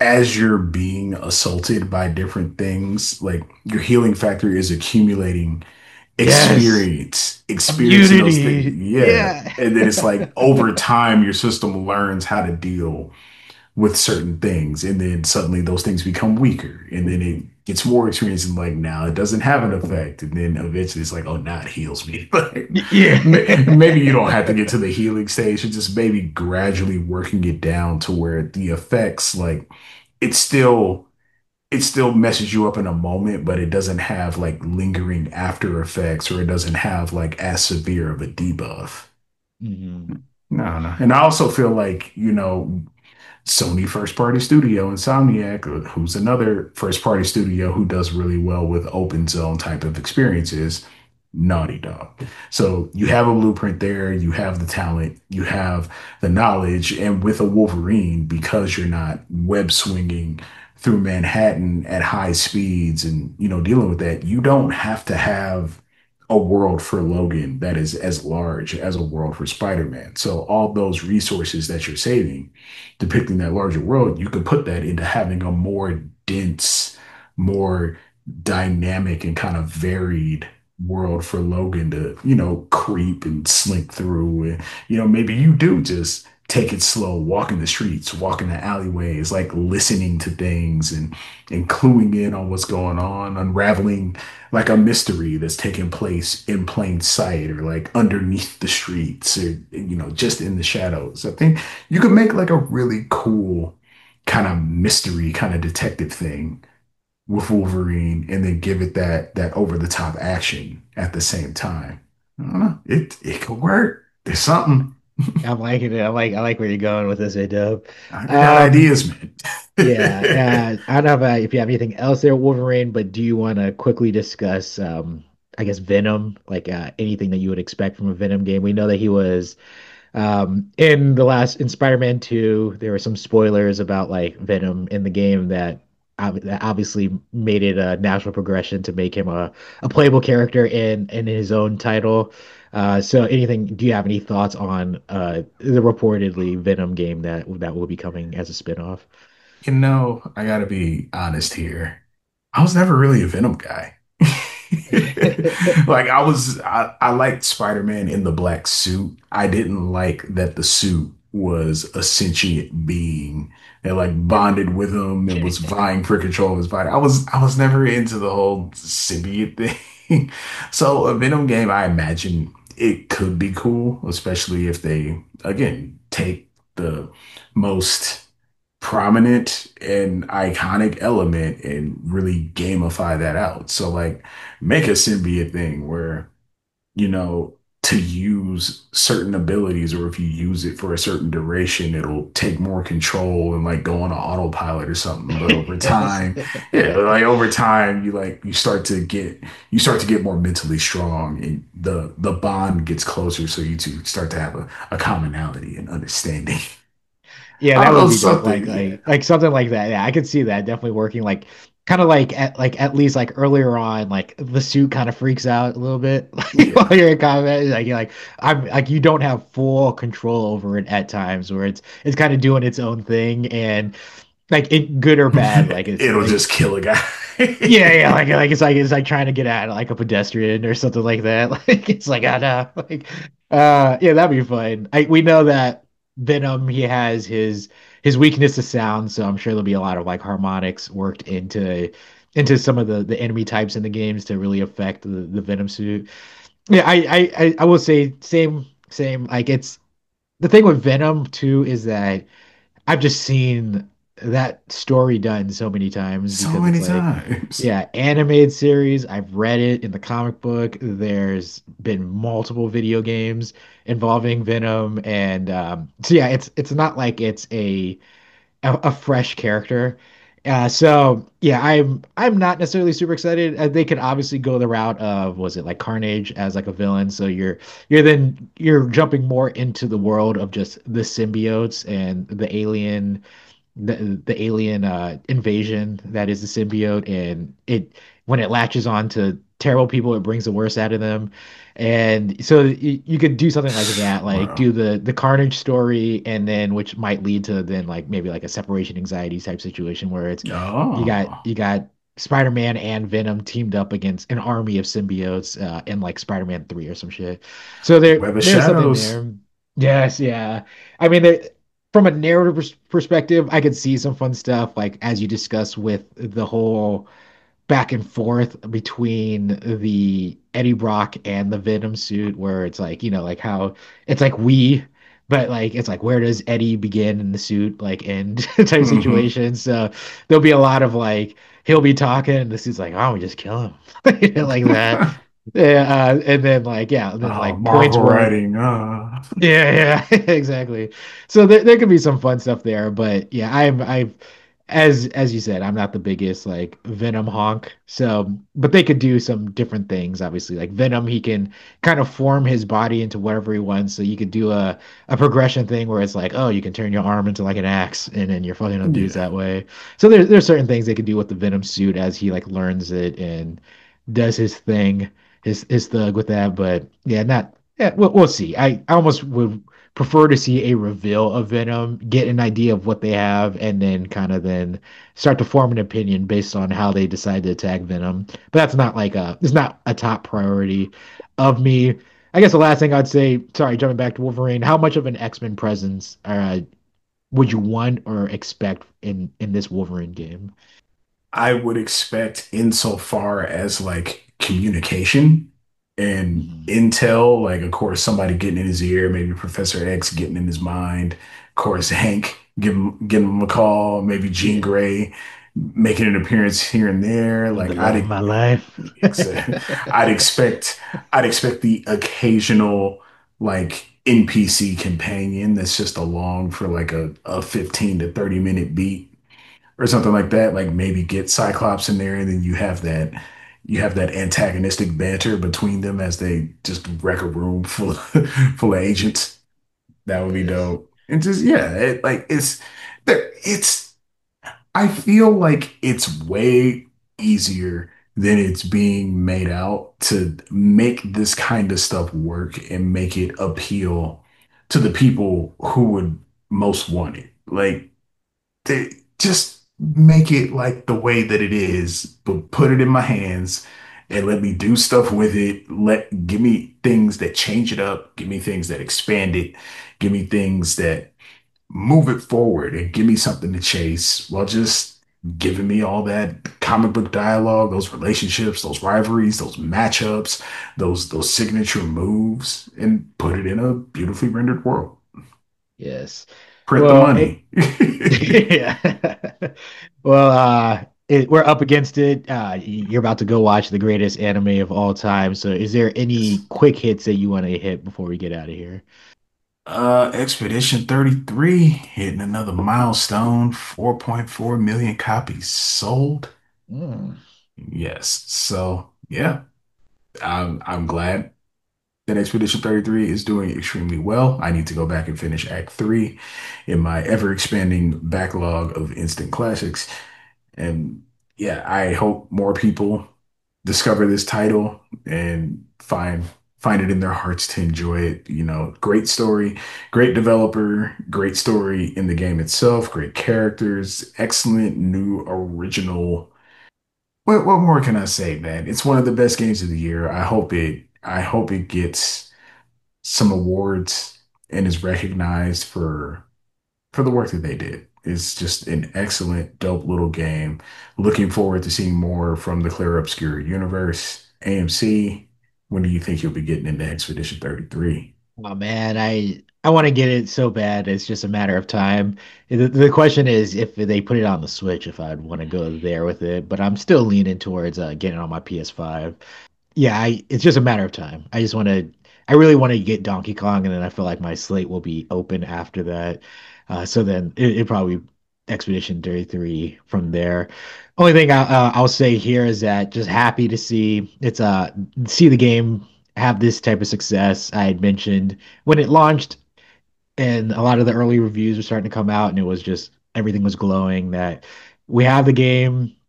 D: as you're being assaulted by different things, like your healing factor is accumulating
C: Yes.
D: experience, experiencing those things.
C: Immunity.
D: Yeah.
C: Yeah.
D: And then it's like over time, your system learns how to deal with certain things. And then suddenly those things become weaker. And then it gets more experience and like now it doesn't have an effect. And then eventually it's like, oh, now it heals me. Like
C: Yeah.
D: maybe you don't have to get to the healing stage. It's just maybe gradually working it down to where the effects, like it's still it still messes you up in a moment, but it doesn't have like lingering after effects or it doesn't have like as severe of a debuff.
C: Mhm.
D: No, no. And I also feel like, you know, Sony first party studio, Insomniac, who's another first party studio who does really well with open zone type of experiences, Naughty Dog. So you have a blueprint there, you have the talent, you have the knowledge, and with a Wolverine, because you're not web swinging through Manhattan at high speeds and you know dealing with that, you don't have to have a world for Logan that is as large as a world for Spider-Man. So all those resources that you're saving depicting that larger world, you could put that into having a more dense, more dynamic and kind of varied world for Logan to, you know, creep and slink through. And, you know, maybe you do just take it slow, walk in the streets, walk in the alleyways, like listening to things and and cluing in on what's going on, unraveling like a mystery that's taking place in plain sight or like underneath the streets or you know just in the shadows. I think you could make like a really cool kind of mystery kind of detective thing with Wolverine and then give it that that over the top action at the same time. I don't know. It it could work. There's something.
C: I'm liking it. I like I like where you're going with this, A-Dub.
D: I got
C: Um,
D: ideas, man.
C: yeah, uh, I don't know if, uh, if you have anything else there, Wolverine, but do you want to quickly discuss, um, I guess, Venom, like uh, anything that you would expect from a Venom game? We know that he was um, in the last in Spider-Man two, there were some spoilers about like Venom in the game that, ob- that obviously made it a natural progression to make him a, a playable character in in his own title. Uh, so anything, do you have any thoughts on uh, the reportedly Venom game that that will be coming as a spin-off?
D: You know, I gotta be honest here. I was never really a Venom guy. Like I was, I, I liked Spider-Man in the black suit. I didn't like that the suit was a sentient being that like bonded with him and was vying for control of his body. I was, I was never into the whole symbiote thing. So a Venom game, I imagine it could be cool, especially if they again take the most prominent and iconic element and really gamify that out. So like make a symbiote thing where, you know, to use certain abilities or if you use it for a certain duration, it'll take more control and like go on an autopilot or something. But over
C: Yes.
D: time, yeah, like over time you like you start to get you start to get more mentally strong and the the bond gets closer so you two start to have a, a commonality and understanding.
C: Yeah,
D: I
C: that
D: don't
C: would
D: know
C: be dope. Like
D: something, yeah.
C: like like something like that. Yeah, I could see that definitely working. Like kind of like at like at least like earlier on, like the suit kind of freaks out a little bit like
D: Yeah.
C: while you're in combat. Like you're like I'm like you don't have full control over it at times where it's it's kind of doing its own thing and like it good or bad. Like it's
D: It'll
C: like
D: just kill a guy.
C: yeah, yeah, like like it's like it's like trying to get at like a pedestrian or something like that. Like it's like I know, like uh, yeah, that'd be fun. I we know that Venom he has his his weakness to sound, so I'm sure there'll be a lot of like harmonics worked into into some of the the enemy types in the games to really affect the, the Venom suit. Yeah, I, I I I will say same same. Like it's the thing with Venom too is that I've just seen that story done so many times
D: So
C: because it's
D: many
C: like,
D: times.
C: yeah, animated series. I've read it in the comic book. There's been multiple video games involving Venom, and um, so yeah, it's it's not like it's a a, a fresh character. Uh, so yeah, I'm I'm not necessarily super excited. Uh, they could obviously go the route of was it like Carnage as like a villain. So you're you're then you're jumping more into the world of just the symbiotes and the alien the the alien uh invasion that is the symbiote and it when it latches on to terrible people, it brings the worst out of them. And so you, you could do something like that, like
D: Wow.
C: do the the Carnage story, and then which might lead to then like maybe like a separation anxiety type situation where it's you got
D: Oh,
C: you got Spider-Man and Venom teamed up against an army of symbiotes uh, in like Spider-Man three or some shit. So there
D: Web of
C: there's something
D: Shadows.
C: there. Yes, yeah. I mean, there, from a narrative pers- perspective, I could see some fun stuff, like as you discussed with the whole back and forth between the Eddie Brock and the Venom suit, where it's like, you know, like how it's like we, but like it's like where does Eddie begin in the suit, like end type
D: Hmm.
C: situation. So there'll be a lot of like he'll be talking and the suit's like, oh, we just kill him, you know, like that. Yeah, uh, and then like yeah, then
D: Oh,
C: like points
D: Marvel
C: where
D: writing. Uh.
C: yeah, yeah, exactly. So there there could be some fun stuff there, but yeah, I'm I've as as you said, I'm not the biggest like Venom honk. So, but they could do some different things, obviously. Like Venom, he can kind of form his body into whatever he wants. So you could do a a progression thing where it's like, oh, you can turn your arm into like an axe and then you're fucking up dudes
D: Yeah.
C: that way. So there's there's certain things they could do with the Venom suit as he like learns it and does his thing, his his thug with that. But yeah, not yeah, we'll, we'll see. I, I almost would prefer to see a reveal of Venom, get an idea of what they have, and then kind of then start to form an opinion based on how they decide to attack Venom. But that's not like a it's not a top priority of me. I guess the last thing I'd say, sorry, jumping back to Wolverine, how much of an X-Men presence uh, would you want or expect in in this Wolverine game?
D: I would expect insofar as like communication and
C: Mhm.
D: intel, like of course somebody getting in his ear, maybe Professor X getting in his mind, of course Hank give him give him a call, maybe Jean
C: Yeah,
D: Grey making an appearance here and there.
C: the
D: Like
C: love of
D: I'd
C: my life.
D: ex- I'd expect I'd expect the occasional like N P C companion that's just along for like a, a fifteen to thirty minute beat or something like that. Like maybe get Cyclops in there, and then you have that you have that antagonistic banter between them as they just wreck a room full of, full of agents. That would be
C: Yes.
D: dope. And just yeah, it, like it's there. It's I feel like it's way easier than it's being made out to make this kind of stuff work and make it appeal to the people who would most want it. Like they just make it like the way that it is, but put it in my hands and let me do stuff with it. Let give me things that change it up, give me things that expand it, give me things that move it forward and give me something to chase while just giving me all that comic book dialogue, those relationships, those rivalries, those matchups, those those signature moves, and put it in a beautifully rendered world.
C: Yes.
D: Print the
C: Well, it,
D: money.
C: yeah. Well, uh, it, we're up against it. Uh, y- you're about to go watch the greatest anime of all time. So, is there any
D: Yes.
C: quick hits that you want to hit before we get out of here?
D: Uh, Expedition thirty-three hitting another milestone, four point four million copies sold.
C: Mm.
D: Yes. So, yeah, I'm I'm glad that Expedition thirty-three is doing extremely well. I need to go back and finish Act three in my ever expanding backlog of instant classics. And yeah, I hope more people discover this title and find find it in their hearts to enjoy it. You know, great story, great developer, great story in the game itself, great characters, excellent new original. What what more can I say, man? It's one of the best games of the year. I hope it I hope it gets some awards and is recognized for for the work that they did. It's just an excellent, dope little game. Looking forward to seeing more from the Clear Obscure universe. A M C, when do you think you'll be getting into Expedition thirty-three?
C: Oh man, I I want to get it so bad. It's just a matter of time. The, the question is if they put it on the Switch, if I'd want to go there with it. But I'm still leaning towards uh, getting it on my P S five. Yeah, I it's just a matter of time. I just want to I really want to get Donkey Kong and then I feel like my slate will be open after that. Uh, so then it, it probably Expedition thirty-three from there. Only thing I, uh, I'll say here is that just happy to see it's uh see the game have this type of success. I had mentioned when it launched and a lot of the early reviews were starting to come out and it was just everything was glowing that we have the game.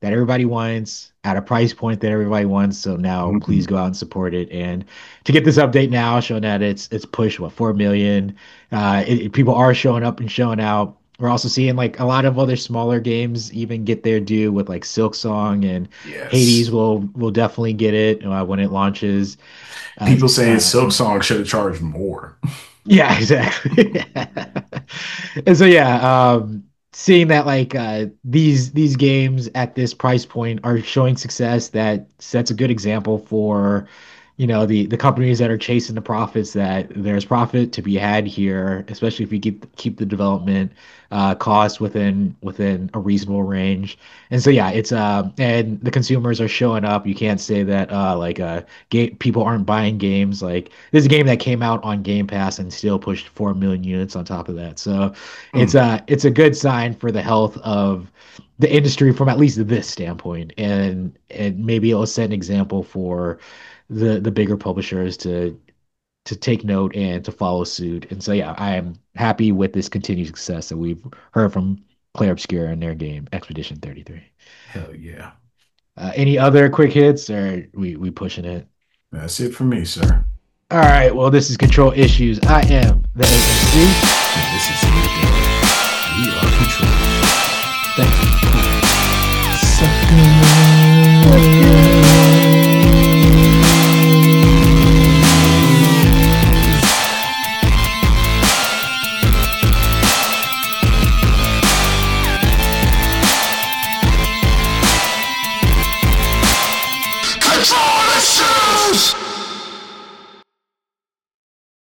C: that everybody wants at a price point that everybody wants. So now
D: Mhm.
C: please go out and support it. And to get this update now, showing that it's it's pushed what four million. Uh, it, it- people are showing up and showing out. We're also seeing like a lot of other smaller games even get their due with like Silk Song and Hades
D: Yes.
C: will will definitely get it uh, when it launches. Uh,
D: People saying
C: uh,
D: Silk Song should have charged more.
C: yeah, exactly. And so yeah, um, seeing that like uh, these these games at this price point are showing success, that sets a good example for, you know, the the companies that are chasing the profits, that there's profit to be had here, especially if you keep keep the development uh, cost within within a reasonable range. And so yeah, it's uh and the consumers are showing up. You can't say that uh like uh game people aren't buying games. Like this is a game that came out on Game Pass and still pushed four million units on top of that. So it's
D: Mm.
C: a it's a good sign for the health of the industry from at least this standpoint, and and maybe it'll set an example for the the bigger publishers to to take note and to follow suit. And so yeah, I am happy with this continued success that we've heard from Clair Obscura and their game Expedition thirty-three.
D: Hell yeah.
C: Uh, any other quick hits, or we we pushing it?
D: That's it for me, sir.
C: All right. Well, this is Control Issues. I am the A M C.
D: And this is it. We are control.
C: Thank you.
B: Control!